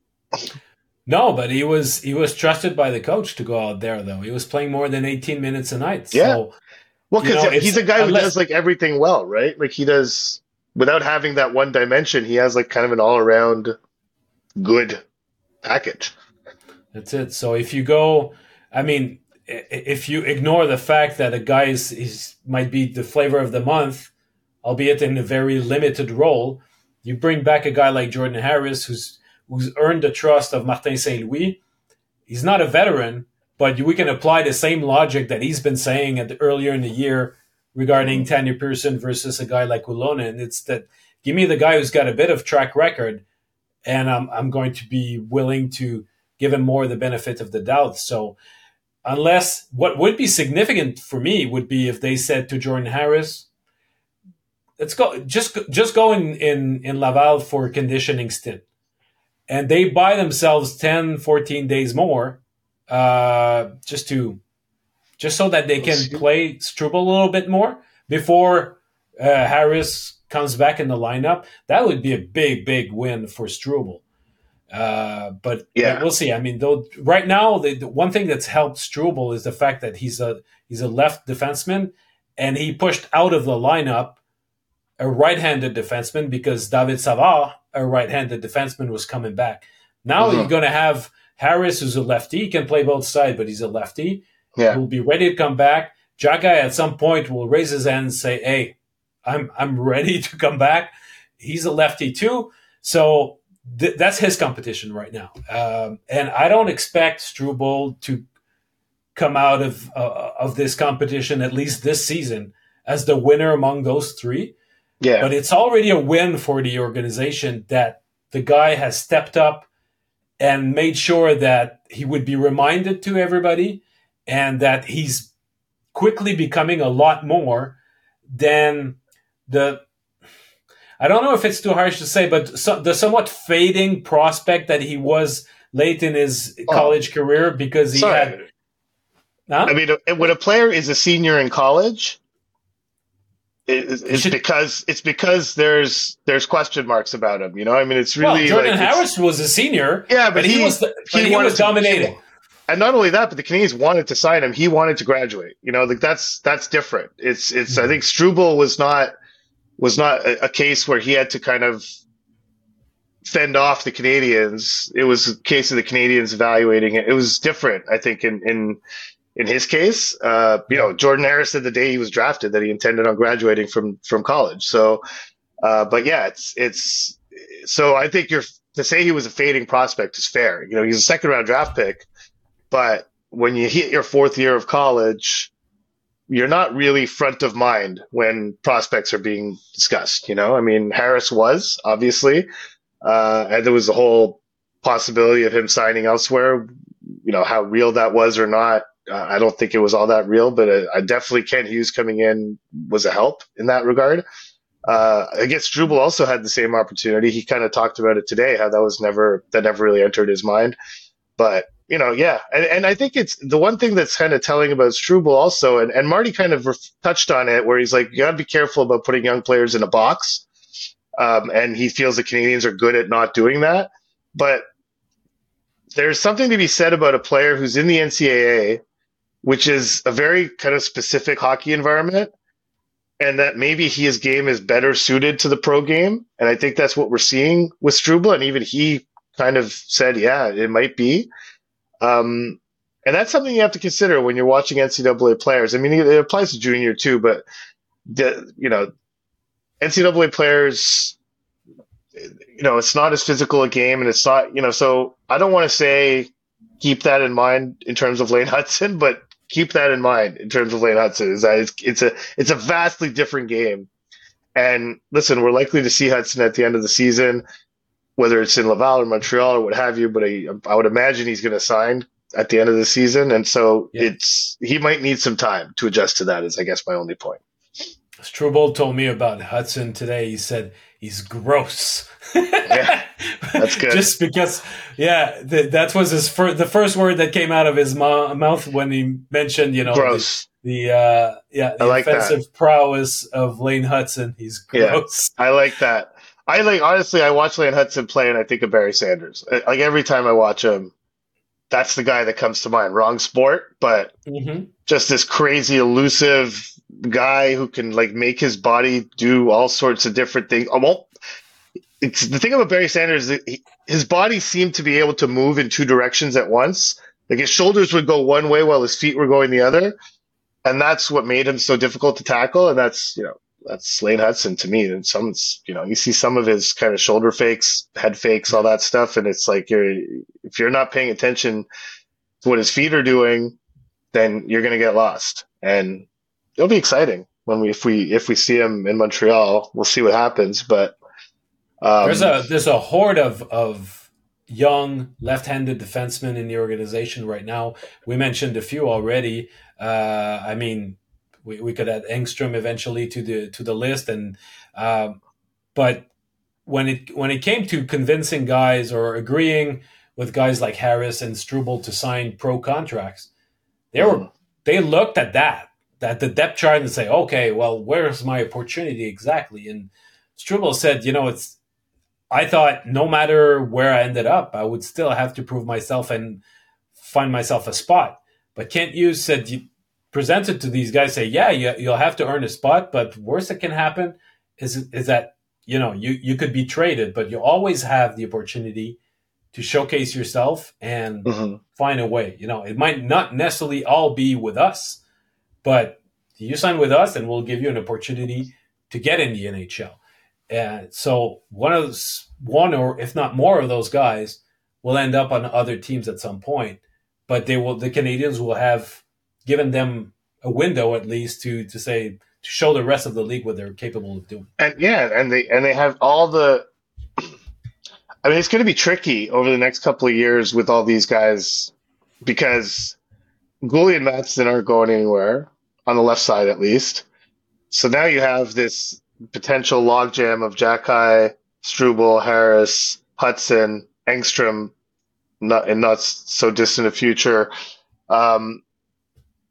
No, but he was he was trusted by the coach to go out there, though. He was playing more than eighteen minutes a night. Yeah. So, well, because he's a guy who unless, does, like, everything well, right? Like, he does, without having that one dimension, he has, like, kind of an all-around good package. That's it. So if you go, I mean, if you ignore the fact that a guy is, is might be the flavor of the month, albeit in a very limited role, you bring back a guy like Jordan Harris, who's who's earned the trust of Martin Saint Louis. He's not a veteran, but we can apply the same logic that he's been saying at the, earlier in the year regarding mm-hmm. Tanya Pearson versus a guy like Ylonen. It's that, give me the guy who's got a bit of track record, and I'm I'm going to be willing to give him more the benefit of the doubt. So unless, what would be significant for me would be if they said to Jordan Harris, let's go, just just go in, in, in Laval for a conditioning stint. And they buy themselves ten, fourteen days more uh, just to, just so that they can play Struble a little bit more before uh, Harris comes back in the lineup. That would be a big, big win for Struble. Uh, but yeah, we'll see. I mean, though, right now, the, the one thing that's helped Struble is the fact that he's a he's a left defenseman, and he pushed out of the lineup a right-handed defenseman because David Savard, a right-handed defenseman, was coming back. Now mm-hmm. you're going to have Harris, who's a lefty. He can play both sides, but he's a lefty. Yeah, he'll be ready to come back. Xhekaj at some point will raise his hand and say, "Hey, I'm I'm ready to come back." He's a lefty too, so. Th- that's his competition right now. Um, and I don't expect Struble to come out of uh, of this competition, at least this season, as the winner among those three. Yeah. But it's already a win for the organization that the guy has stepped up and made sure that he would be reminded to everybody, and that he's quickly becoming a lot more than the... I don't know if it's too harsh to say, but so, the somewhat fading prospect that he was late in his college oh, career because he sorry. had. Huh? I mean, when a player is a senior in college, it, it's should, because it's because there's there's question marks about him. You know, I mean, it's really well, Jordan like Harris was a senior. Yeah, but he, he was the, he, he was to, dominating. He, and not only that, but the Canadiens wanted to sign him. He wanted to graduate. You know, like that's that's different. It's it's. Mm-hmm. I think Struble was not was not a, a case where he had to kind of fend off the Canadiens. It was a case of the Canadiens evaluating it. It was different, I think, in in. In his case, uh, you know, Jordan Harris said the day he was drafted that he intended on graduating from from college. So, uh, but yeah, it's it's so I think you're to say he was a fading prospect is fair. You know, he's a second round draft pick, but when you hit your fourth year of college, you're not really front of mind when prospects are being discussed. You know, I mean, Harris was obviously, uh, and there was a whole possibility of him signing elsewhere. You know, how real that was or not. Uh, I don't think it was all that real, but uh, I definitely Kent Hughes coming in was a help in that regard. Uh, I guess Struble also had the same opportunity. He kind of talked about it today, how that was never, that never really entered his mind. But, you know, yeah. And, and I think it's the one thing that's kind of telling about Struble also, and, and Marty kind of ref- touched on it where he's like, you got to be careful about putting young players in a box. Um, and he feels the Canadiens are good at not doing that. But there's something to be said about a player who's in the N C double A, which is a very kind of specific hockey environment, and that maybe his game is better suited to the pro game. And I think that's what we're seeing with Struble. And even he kind of said, yeah, it might be. Um, and that's something you have to consider when you're watching N C double A players. I mean, it applies to junior too, but, the, you know, N C double A players, you know, it's not as physical a game, and it's not, you know, so I don't want to say keep that in mind in terms of Lane Hutson, but keep that in mind in terms of Lane Hutson is that it's, it's a it's a vastly different game. And listen, we're likely to see Hutson at the end of the season, whether it's in Laval or Montreal or what have you. But I, I would imagine he's going to sign at the end of the season, and so yeah. it's he might need some time to adjust to that. Is I guess my only point. Struble told me about Hutson today. He said he's gross. Yeah, that's good. Just because, yeah, th- that was his fir- the first word that came out of his ma- mouth when he mentioned, you know, gross. the, the uh, yeah, the like offensive that. prowess of Lane Hutson. He's gross. Yeah, I like that. I like honestly, I watch Lane Hutson play, and I think of Barry Sanders. Like every time I watch him, that's the guy that comes to mind. Wrong sport, but mm-hmm. just this crazy, elusive guy who can like make his body do all sorts of different things. I won't. It's the thing about Barry Sanders is he, his body seemed to be able to move in two directions at once. Like his shoulders would go one way while his feet were going the other, and that's what made him so difficult to tackle. And that's you know that's Lane Hutson to me. And some you know you see some of his kind of shoulder fakes, head fakes, all that stuff, and it's like you're if you're not paying attention to what his feet are doing, then you're going to get lost. And it'll be exciting when we if we if we see him in Montreal. We'll see what happens, but. Um, there's a there's a horde of of young left-handed defensemen in the organization right now. We mentioned a few already. Uh, I mean, we, we could add Engstrom eventually to the to the list, and um, but when it when it came to convincing guys or agreeing with guys like Harris and Struble to sign pro contracts, they were they looked at that at the depth chart and say, okay, well, where's my opportunity exactly? And Struble said, you know, it's. I thought no matter where I ended up, I would still have to prove myself and find myself a spot. But Kent Hughes said, you present it to these guys, say, yeah, you, you'll have to earn a spot, but worst that can happen is is that, you know, you, you could be traded, but you always have the opportunity to showcase yourself and mm-hmm. find a way. You know, it might not necessarily all be with us, but you sign with us and we'll give you an opportunity to get in the N H L. And so one of those, one or if not more of those guys will end up on other teams at some point, but they will. The Canadiens will have given them a window at least to to say to show the rest of the league what they're capable of doing. And yeah, and they and they have all the. I mean, it's going to be tricky over the next couple of years with all these guys because Goulet and Matheson aren't going anywhere on the left side at least. So now you have this. Potential logjam of Jacky, Struble, Harris, Hutson, Engstrom, not in not so distant a future. Um,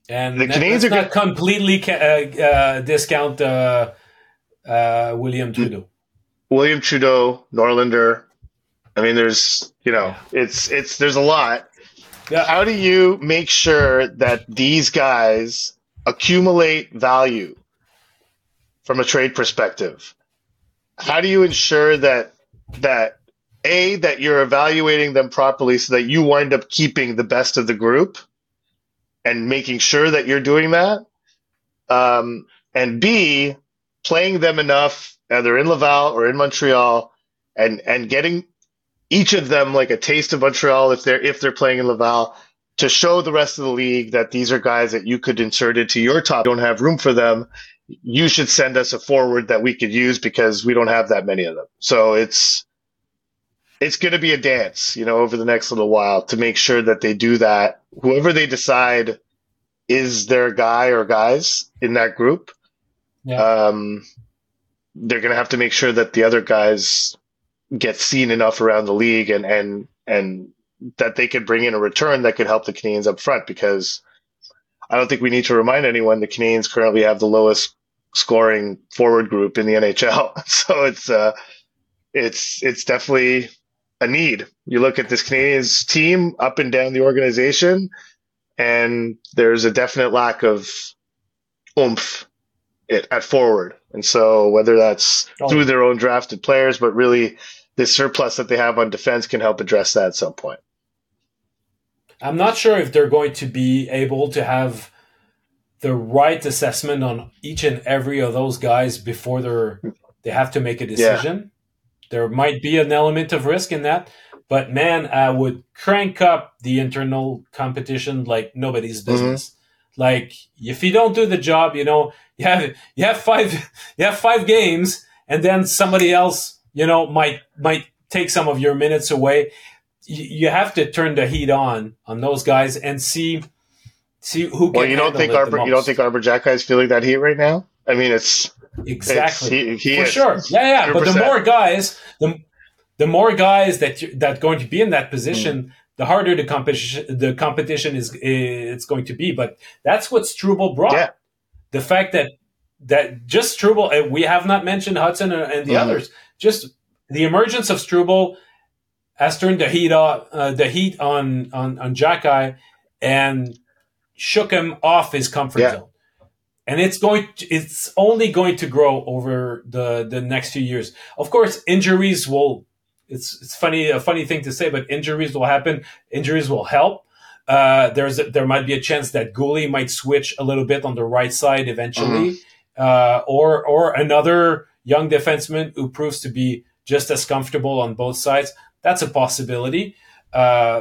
And The let- Canadians let's are not completely ca- uh, uh, discount uh, uh, William Trudeau. William Trudeau, Norlander. I mean, there's, you know, it's, it's, there's a lot. Yeah. How do you make sure that these guys accumulate value from a trade perspective? How do you ensure that, that A, that you're evaluating them properly so that you wind up keeping the best of the group and making sure that you're doing that? Um, and B, playing them enough, either in Laval or in Montreal, and, and getting each of them like a taste of Montreal if they're if they're playing in Laval, to show the rest of the league that these are guys that you could insert into your top. Don't have room for them. You should send us a forward that we could use because we don't have that many of them. So it's it's going to be a dance, you know, over the next little while to make sure that they do that. Whoever they decide is their guy or guys in that group, Yeah. um, they're going to have to make sure that the other guys get seen enough around the league and, and, and that they could bring in a return that could help the Canadians up front, because I don't think we need to remind anyone the Canadians currently have the lowest scoring forward group in the N H L. So it's, uh, it's, it's definitely a need. You look at this Canadians team up and down the organization, and there's a definite lack of oomph it, at forward. And so whether that's Oh. through their own drafted players, but really this surplus that they have on defense can help address that at some point. I'm not sure if they're going to be able to have the right assessment on each and every of those guys before they're they have to make a decision. There might be an element of risk in that, but man, I would crank up the internal competition like nobody's business. Mm-hmm. Like if you don't do the job, you know, you have you have five you have five games, and then somebody else, you know, might might take some of your minutes away. You have to turn the heat on on those guys and see see who can. Well, you don't think Arbor, you don't think Arbor Xhekaj is feeling that heat right now? I mean, it's exactly it's, he, he for is. sure. Yeah, yeah. one hundred percent. But the more guys, the the more guys that you, that going to be in that position, mm. the harder the competition the competition is it's going to be. But that's what Struble brought. Yeah. The fact that that just Struble, we have not mentioned Hudson and the mm. others. Just the emergence of Struble has turned the heat on uh, the heat on on on Xhekaj and shook him off his comfort yeah. zone. And it's going to, it's only going to grow over the, the next few years. Of course, injuries will, it's, it's funny, a funny thing to say, but injuries will happen. Injuries will help. Uh, there's, a, there might be a chance that Gouli might switch a little bit on the right side eventually. Mm-hmm. Uh, or, or another young defenseman who proves to be just as comfortable on both sides. That's a possibility. Uh,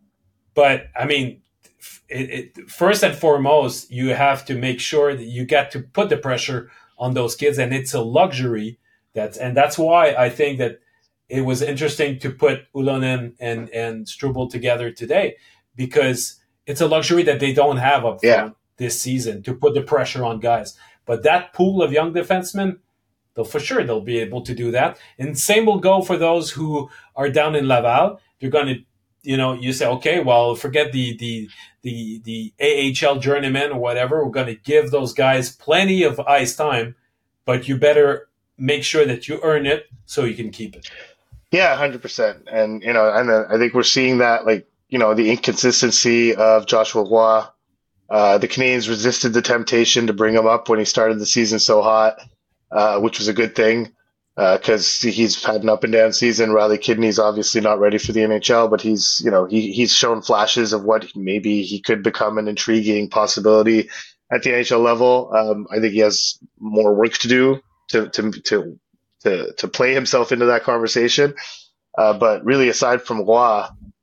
but I mean, It, it, first and foremost, you have to make sure that you get to put the pressure on those kids, and it's a luxury. That's and that's why I think that it was interesting to put Ulonen and and Struble together today, because it's a luxury that they don't have up front yeah. this season to put the pressure on guys. But that pool of young defensemen, they'll for sure they'll be able to do that. And same will go for those who are down in Laval. They're going to. You know, you say, okay, well, forget the the the the A H L journeyman or whatever. We're going to give those guys plenty of ice time, but you better make sure that you earn it so you can keep it. Yeah, one hundred percent. And, you know, and I think we're seeing that, like, you know, the inconsistency of Joshua Roy. Uh, the Canadians resisted the temptation to bring him up when he started the season so hot, uh, which was a good thing. Because uh, he's had an up and down season. Riley Kidney's obviously not ready for the N H L, but he's, you know, he he's shown flashes of what maybe he could become an intriguing possibility at the N H L level. Um, I think he has more work to do to to to to, to play himself into that conversation. Uh, but really, aside from Roy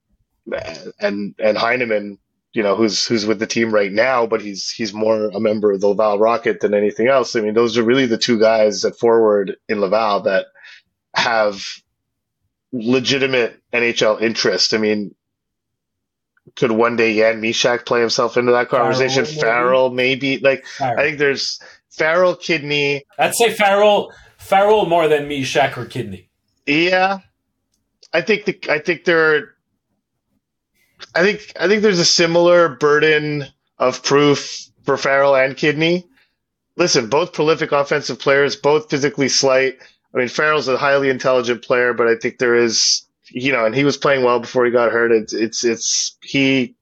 and and Heineman, you know, who's who's with the team right now, but he's he's more a member of the Laval Rocket than anything else. I mean, those are really the two guys at forward in Laval that have legitimate N H L interest. I mean, could one day Jan Mysak play himself into that conversation? Farrell, maybe. Farrell, maybe. Like, Farrell. I think there's Farrell, Kidney. I'd say Farrell, Farrell more than Mysak or Kidney. Yeah, I think the I think they're. I think I think there's a similar burden of proof for Farrell and Kidney. Listen, both prolific offensive players, both physically slight. I mean, Farrell's a highly intelligent player, but I think there is, you know, and he was playing well before he got hurt. It's, it's, it's, he,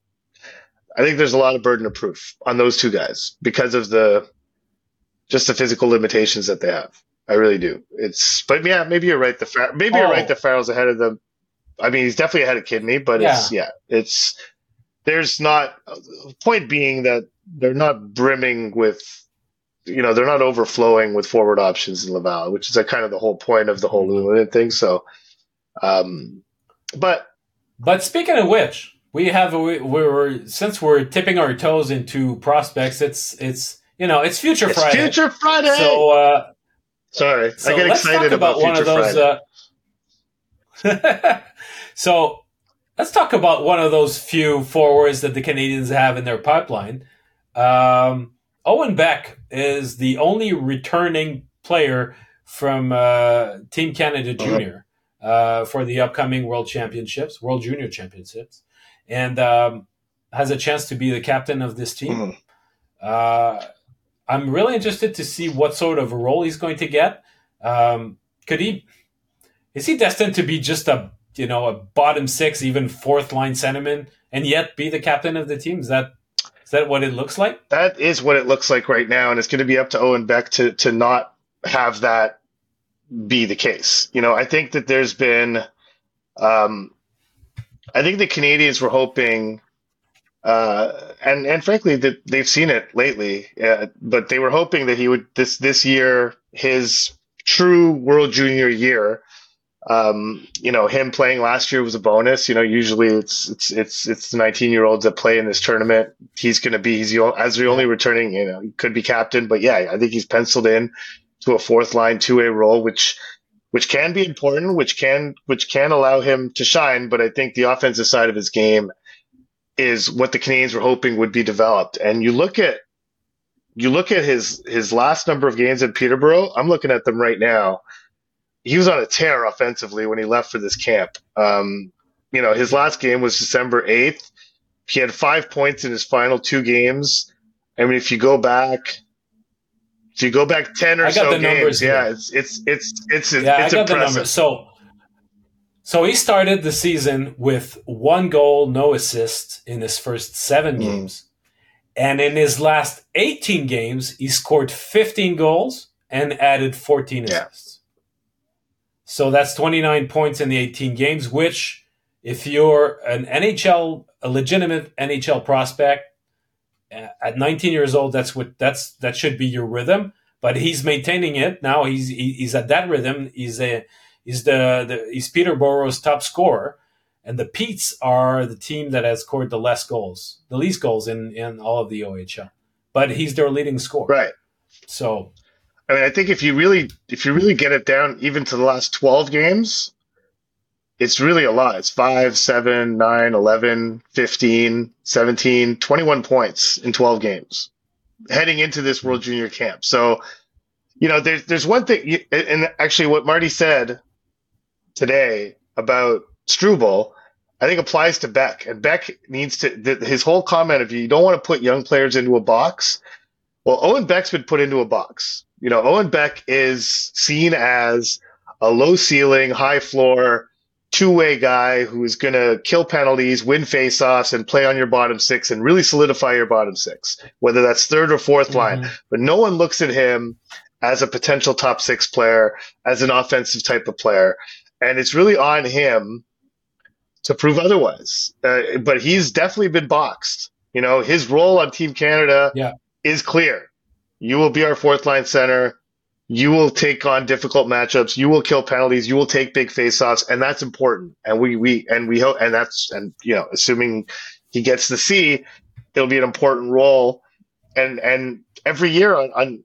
I think there's a lot of burden of proof on those two guys because of the, just the physical limitations that they have. I really do. It's, but yeah, maybe you're right. The Far- maybe oh. you're right. The Farrell's ahead of them. I mean, he's definitely ahead of Kidney, but yeah. it's, yeah, it's, there's not, point being that they're not brimming with, you know, they're not overflowing with forward options in Laval, which is a kind of the whole point of the whole Luleå thing. So, um, but, but speaking of which, we have, we, we're, since we're tipping our toes into prospects, it's, it's, you know, it's Future it's Friday. Future Friday. So, uh, sorry, so I get let's excited talk about, about one Future of those, Friday. Uh, so let's talk about one of those few forwards that the Canadians have in their pipeline. Um, Owen Beck is the only returning player from uh, Team Canada Junior uh, for the upcoming World Championships, World Junior Championships, and um, has a chance to be the captain of this team. Mm-hmm. Uh, I'm really interested to see what sort of a role he's going to get. Um, could he? Is he destined to be just a you know a bottom six, even fourth line centerman, and yet be the captain of the team? Is that Is that what it looks like? That is what it looks like right now, and it's going to be up to Owen Beck to to not have that be the case. You know, I think that there's been, um, I think the Canadians were hoping, uh, and and frankly that they've seen it lately, uh, but they were hoping that he would this this year, his true World Junior year. Um, you know, him playing last year was a bonus. You know, usually it's it's it's it's the nineteen year olds that play in this tournament. He's going to be he's the, as the only returning. You know, he could be captain, but yeah, I think he's penciled in to a fourth line two way role, which which can be important, which can which can allow him to shine. But I think the offensive side of his game is what the Canadians were hoping would be developed. And you look at you look at his his last number of games in Peterborough. I'm looking at them right now. He was on a tear offensively when he left for this camp. Um, you know, his last game was December eighth. He had five points in his final two games. I mean, if you go back, if you go back ten or I got so the games, numbers yeah, here. it's it's it's it's yeah, it's I got impressive. the numbers. So, so he started the season with one goal, no assists in his first seven Mm. games, and in his last eighteen games, he scored fifteen goals and added fourteen Yeah. assists. So that's twenty-nine points in the eighteen games, which if you're an N H L, a legitimate N H L prospect uh, at nineteen years old, that's what that's that should be your rhythm. But he's maintaining it now. He's he, he's at that rhythm. He's a he's the, the he's Peterborough's top scorer, and the Petes are the team that has scored the less goals, the least goals in in all of the O H L. But he's their leading scorer. Right. So. I mean, I think if you really, if you really get it down even to the last twelve games, it's really a lot. It's five, seven, nine, eleven, fifteen, seventeen, twenty-one points in twelve games heading into this World Junior camp. So, you know, there's, there's one thing, and actually what Marty said today about Struble, I think applies to Beck. And Beck needs to, his whole comment of you don't want to put young players into a box. Well, Owen Beck's been put into a box. You know, Owen Beck is seen as a low ceiling, high floor, two way guy who is going to kill penalties, win faceoffs, and play on your bottom six and really solidify your bottom six, whether that's third or fourth Mm-hmm. line. But no one looks at him as a potential top six player, as an offensive type of player. And it's really on him to prove otherwise. Uh, but he's definitely been boxed. You know, his role on Team Canada Yeah. is clear. You will be our fourth line center. You will take on difficult matchups. You will kill penalties. You will take big faceoffs, and that's important. And we we and we hope, and that's and you know, assuming he gets the C, it'll be an important role. And and every year on on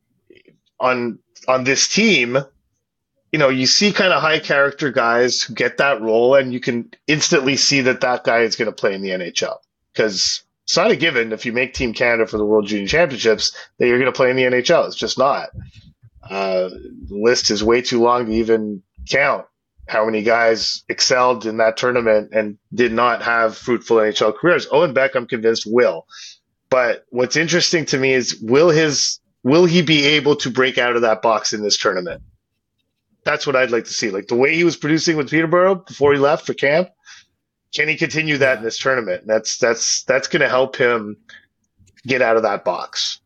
on on this team, you know, you see kind of high character guys who get that role, and you can instantly see that that guy is going to play in the N H L because. It's not a given if you make Team Canada for the World Junior Championships that you're going to play in the N H L. It's just not. Uh, the list is way too long to even count how many guys excelled in that tournament and did not have fruitful N H L careers. Owen Beck, I'm convinced, will. But what's interesting to me is will his will he be able to break out of that box in this tournament? That's what I'd like to see. Like the way he was producing with Peterborough before he left for camp, can he continue that in this tournament? That's that's that's going to help him get out of that box.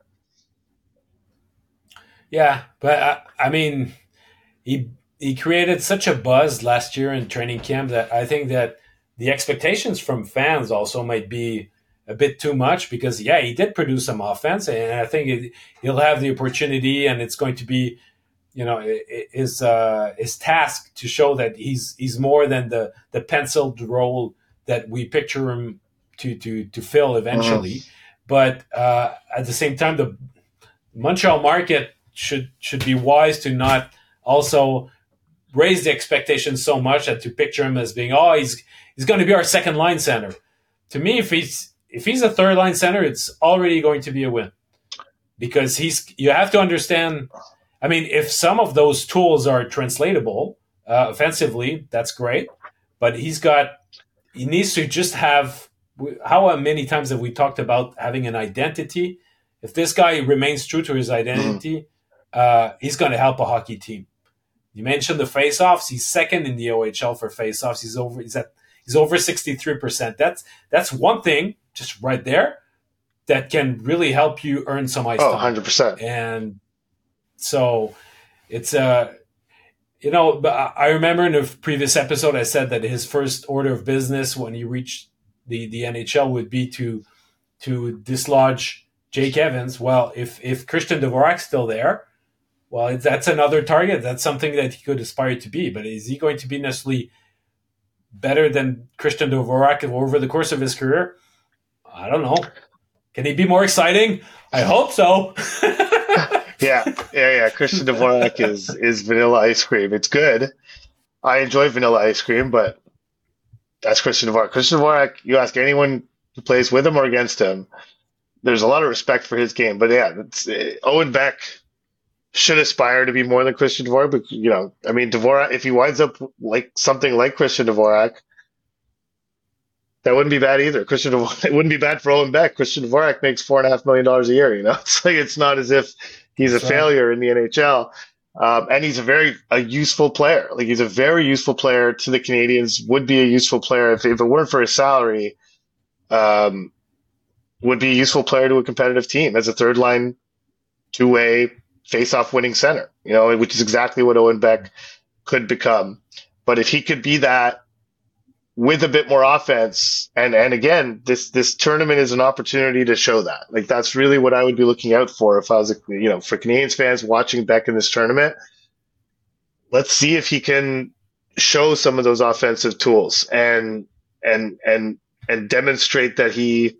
Yeah, but uh, I mean, he he created such a buzz last year in training camp that I think that the expectations from fans also might be a bit too much because, yeah, he did produce some offense, and I think it, he'll have the opportunity, and it's going to be, you know, his uh, his task to show that he's he's more than the the penciled role that we picture him to to to fill eventually. Mm-hmm. But uh, at the same time, the Montreal market should should be wise to not also raise the expectations so much that to picture him as being, oh, he's he's going to be our second line center. To me, if he's if he's a third line center, it's already going to be a win because he's. You have to understand. I mean, if some of those tools are translatable uh, offensively, that's great. But he's got. He needs to just have. How many times have we talked about having an identity? If this guy remains true to his identity, uh, he's going to help a hockey team. You mentioned the faceoffs. He's second in the O H L for faceoffs. He's over. He's at. He's over sixty-three percent. That's that's one thing, just right there, that can really help you earn some ice time. Oh, one hundred percent. And so it's uh, you know, I remember in a previous episode I said that his first order of business when he reached the, the N H L would be to to dislodge Jake Evans. Well, if if Christian Dvorak's still there, well, it's, that's another target. That's something that he could aspire to be. But is he going to be necessarily better than Christian Dvorak over the course of his career? I don't know. Can he be more exciting? I hope so. yeah, yeah, yeah. Christian Dvorak is is vanilla ice cream. It's good. I enjoy vanilla ice cream, but that's Christian Dvorak. Christian Dvorak, you ask anyone who plays with him or against him, there's a lot of respect for his game. But yeah, it's, uh, Owen Beck should aspire to be more than Christian Dvorak. But, you know, I mean, Dvorak, if he winds up like something like Christian Dvorak, that wouldn't be bad either. Christian Dvorak, it wouldn't be bad for Owen Beck. Christian Dvorak makes four and a half million dollars a year. You know, it's like it's not as if he's a failure in the N H L. Um, and he's a very a useful player. Like he's a very useful player to the Canadians. Would be a useful player if, if it weren't for his salary. Um, would be a useful player to a competitive team as a third line, two way face-off winning center. You know, which is exactly what Owen Beck could become. But if he could be that with a bit more offense, and and again, this this tournament is an opportunity to show that. Like that's really what I would be looking out for if I was, a, you know, for Canadians fans watching Beck in this tournament. Let's see if he can show some of those offensive tools and and and and demonstrate that he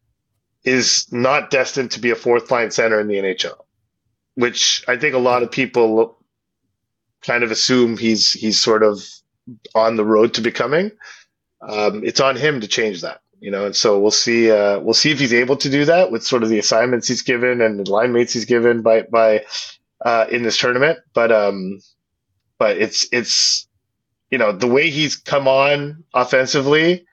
is not destined to be a fourth line center in the N H L, which I think a lot of people kind of assume he's he's sort of on the road to becoming. Um, it's on him to change that, you know, and so we'll see. Uh, we'll see if he's able to do that with sort of the assignments he's given and the line mates he's given by by uh, in this tournament. But um, but it's it's you know the way he's come on offensively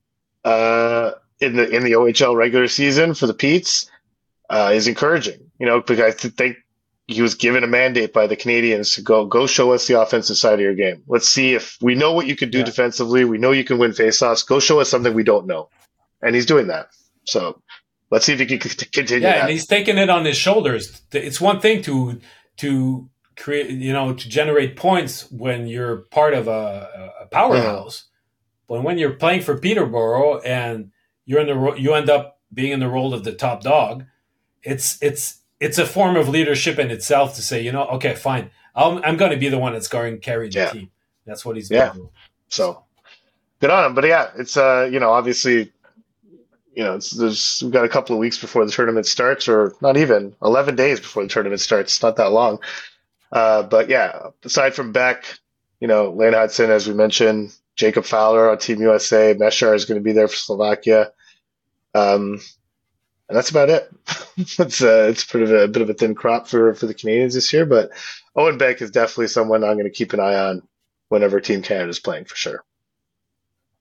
uh, in the in the O H L regular season for the Petes uh, is encouraging. You know, because I think he was given a mandate by the Canadians to go go show us the offensive side of your game. Let's see if we know what you can do yeah. defensively. We know you can win faceoffs. Go show us something we don't know, and he's doing that. So let's see if he can continue. Yeah, that. and he's taking it on his shoulders. It's one thing to to create, you know, to generate points when you're part of a, a powerhouse, mm-hmm. but when you're playing for Peterborough and you're in the you end up being in the role of the top dog, it's it's. It's a form of leadership in itself to say, you know, okay, fine. I'm, I'm going to be the one that's going to carry the yeah. team. That's what he's yeah. going to do. So good on him. But yeah, it's, uh, you know, obviously, you know, it's, there's, we've got a couple of weeks before the tournament starts, or not even eleven days before the tournament starts. It's not that long. Uh, but yeah, aside from Beck, you know, Lane Hudson, as we mentioned, Jacob Fowler on Team U S A, Meshar is going to be there for Slovakia. Um, And that's about it. it's uh, it's pretty a, a bit of a thin crop for, for the Canadians this year, but Owen Beck is definitely someone I'm going to keep an eye on whenever Team Canada is playing for sure.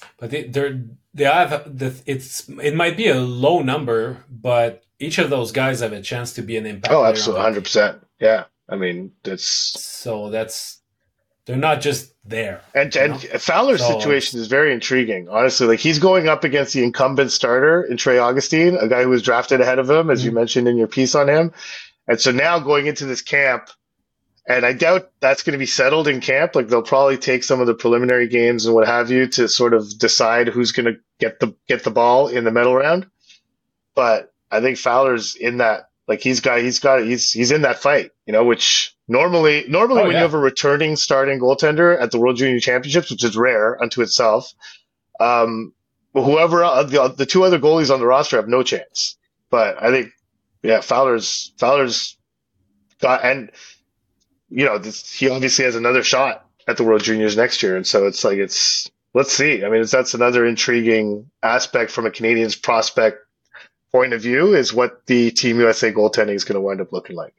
But they they're they have the it's it might be a low number, but each of those guys have a chance to be an impact. Oh, absolutely, one hundred percent. Yeah, I mean that's so that's they're not just there. And and know? Fowler's so, situation is very intriguing, honestly. Like he's going up against the incumbent starter in Trey Augustine, a guy who was drafted ahead of him, as mm-hmm. you mentioned in your piece on him. And so now going into this camp, and I doubt that's going to be settled in camp. Like they'll probably take some of the preliminary games and what have you to sort of decide who's going to get the get the ball in the medal round. But I think Fowler's in that. Like he's got, he's got, he's he's in that fight, you know. Which normally, normally oh, when yeah. you have a returning starting goaltender at the World Junior Championships, which is rare unto itself, um, whoever uh, the the two other goalies on the roster have no chance. But I think, yeah, Fowler's Fowler's got, and you know, this, he obviously has another shot at the World Juniors next year, and so it's like it's let's see. I mean, it's, that's another intriguing aspect from a Canadian's prospect point of view, is what the Team U S A goaltending is going to wind up looking like.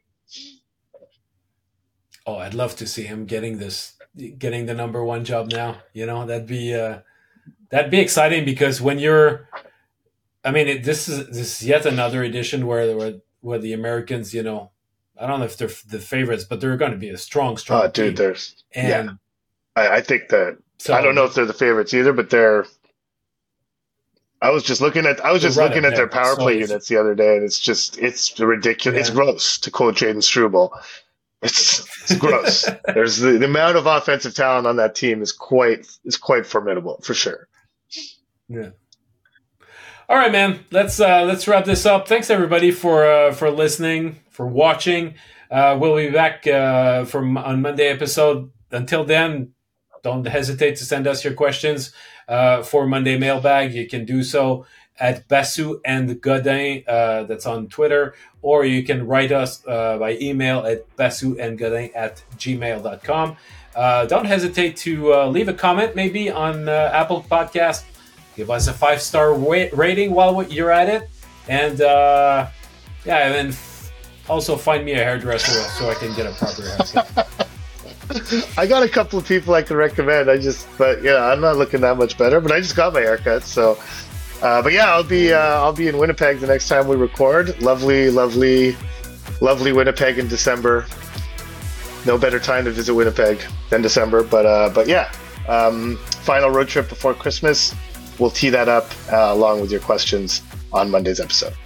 Oh, I'd love to see him getting this, getting the number one job now. You know, that'd be uh, that'd be exciting because when you're, I mean, it, this is this is yet another edition where where where the Americans, you know, I don't know if they're the favorites, but they're going to be a strong, strong. Oh, dude, team. there's and yeah. I, I think that so, I don't know if they're the favorites either, but they're. I was just looking at I was just looking at their power so play units the other day, and it's just it's ridiculous. Yeah. It's gross, to quote Jaden Struble. It's, it's gross. There's the, the amount of offensive talent on that team is quite is quite formidable for sure. Yeah. All right, man. Let's uh, let's wrap this up. Thanks everybody for uh, for listening, for watching. Uh, we'll be back uh, from on Monday episode. Until then, don't hesitate to send us your questions. Uh, for Monday Mailbag, you can do so at Basu and Godin, uh, that's on Twitter, or you can write us uh, by email at basu and godin at gmail dot com. Uh, don't hesitate to uh, leave a comment maybe on uh, Apple Podcast. Give us a five-star wa- rating while you're at it. And uh, yeah, and then f- also find me a hairdresser so I can get a proper haircut. I got a couple of people I can recommend. I just, but yeah, I'm not looking that much better. But I just got my haircut, so. Uh, but yeah, I'll be uh, I'll be in Winnipeg the next time we record. Lovely, lovely, lovely Winnipeg in December. No better time to visit Winnipeg than December. But uh, but yeah, um, final road trip before Christmas. We'll tee that up uh, along with your questions on Monday's episode.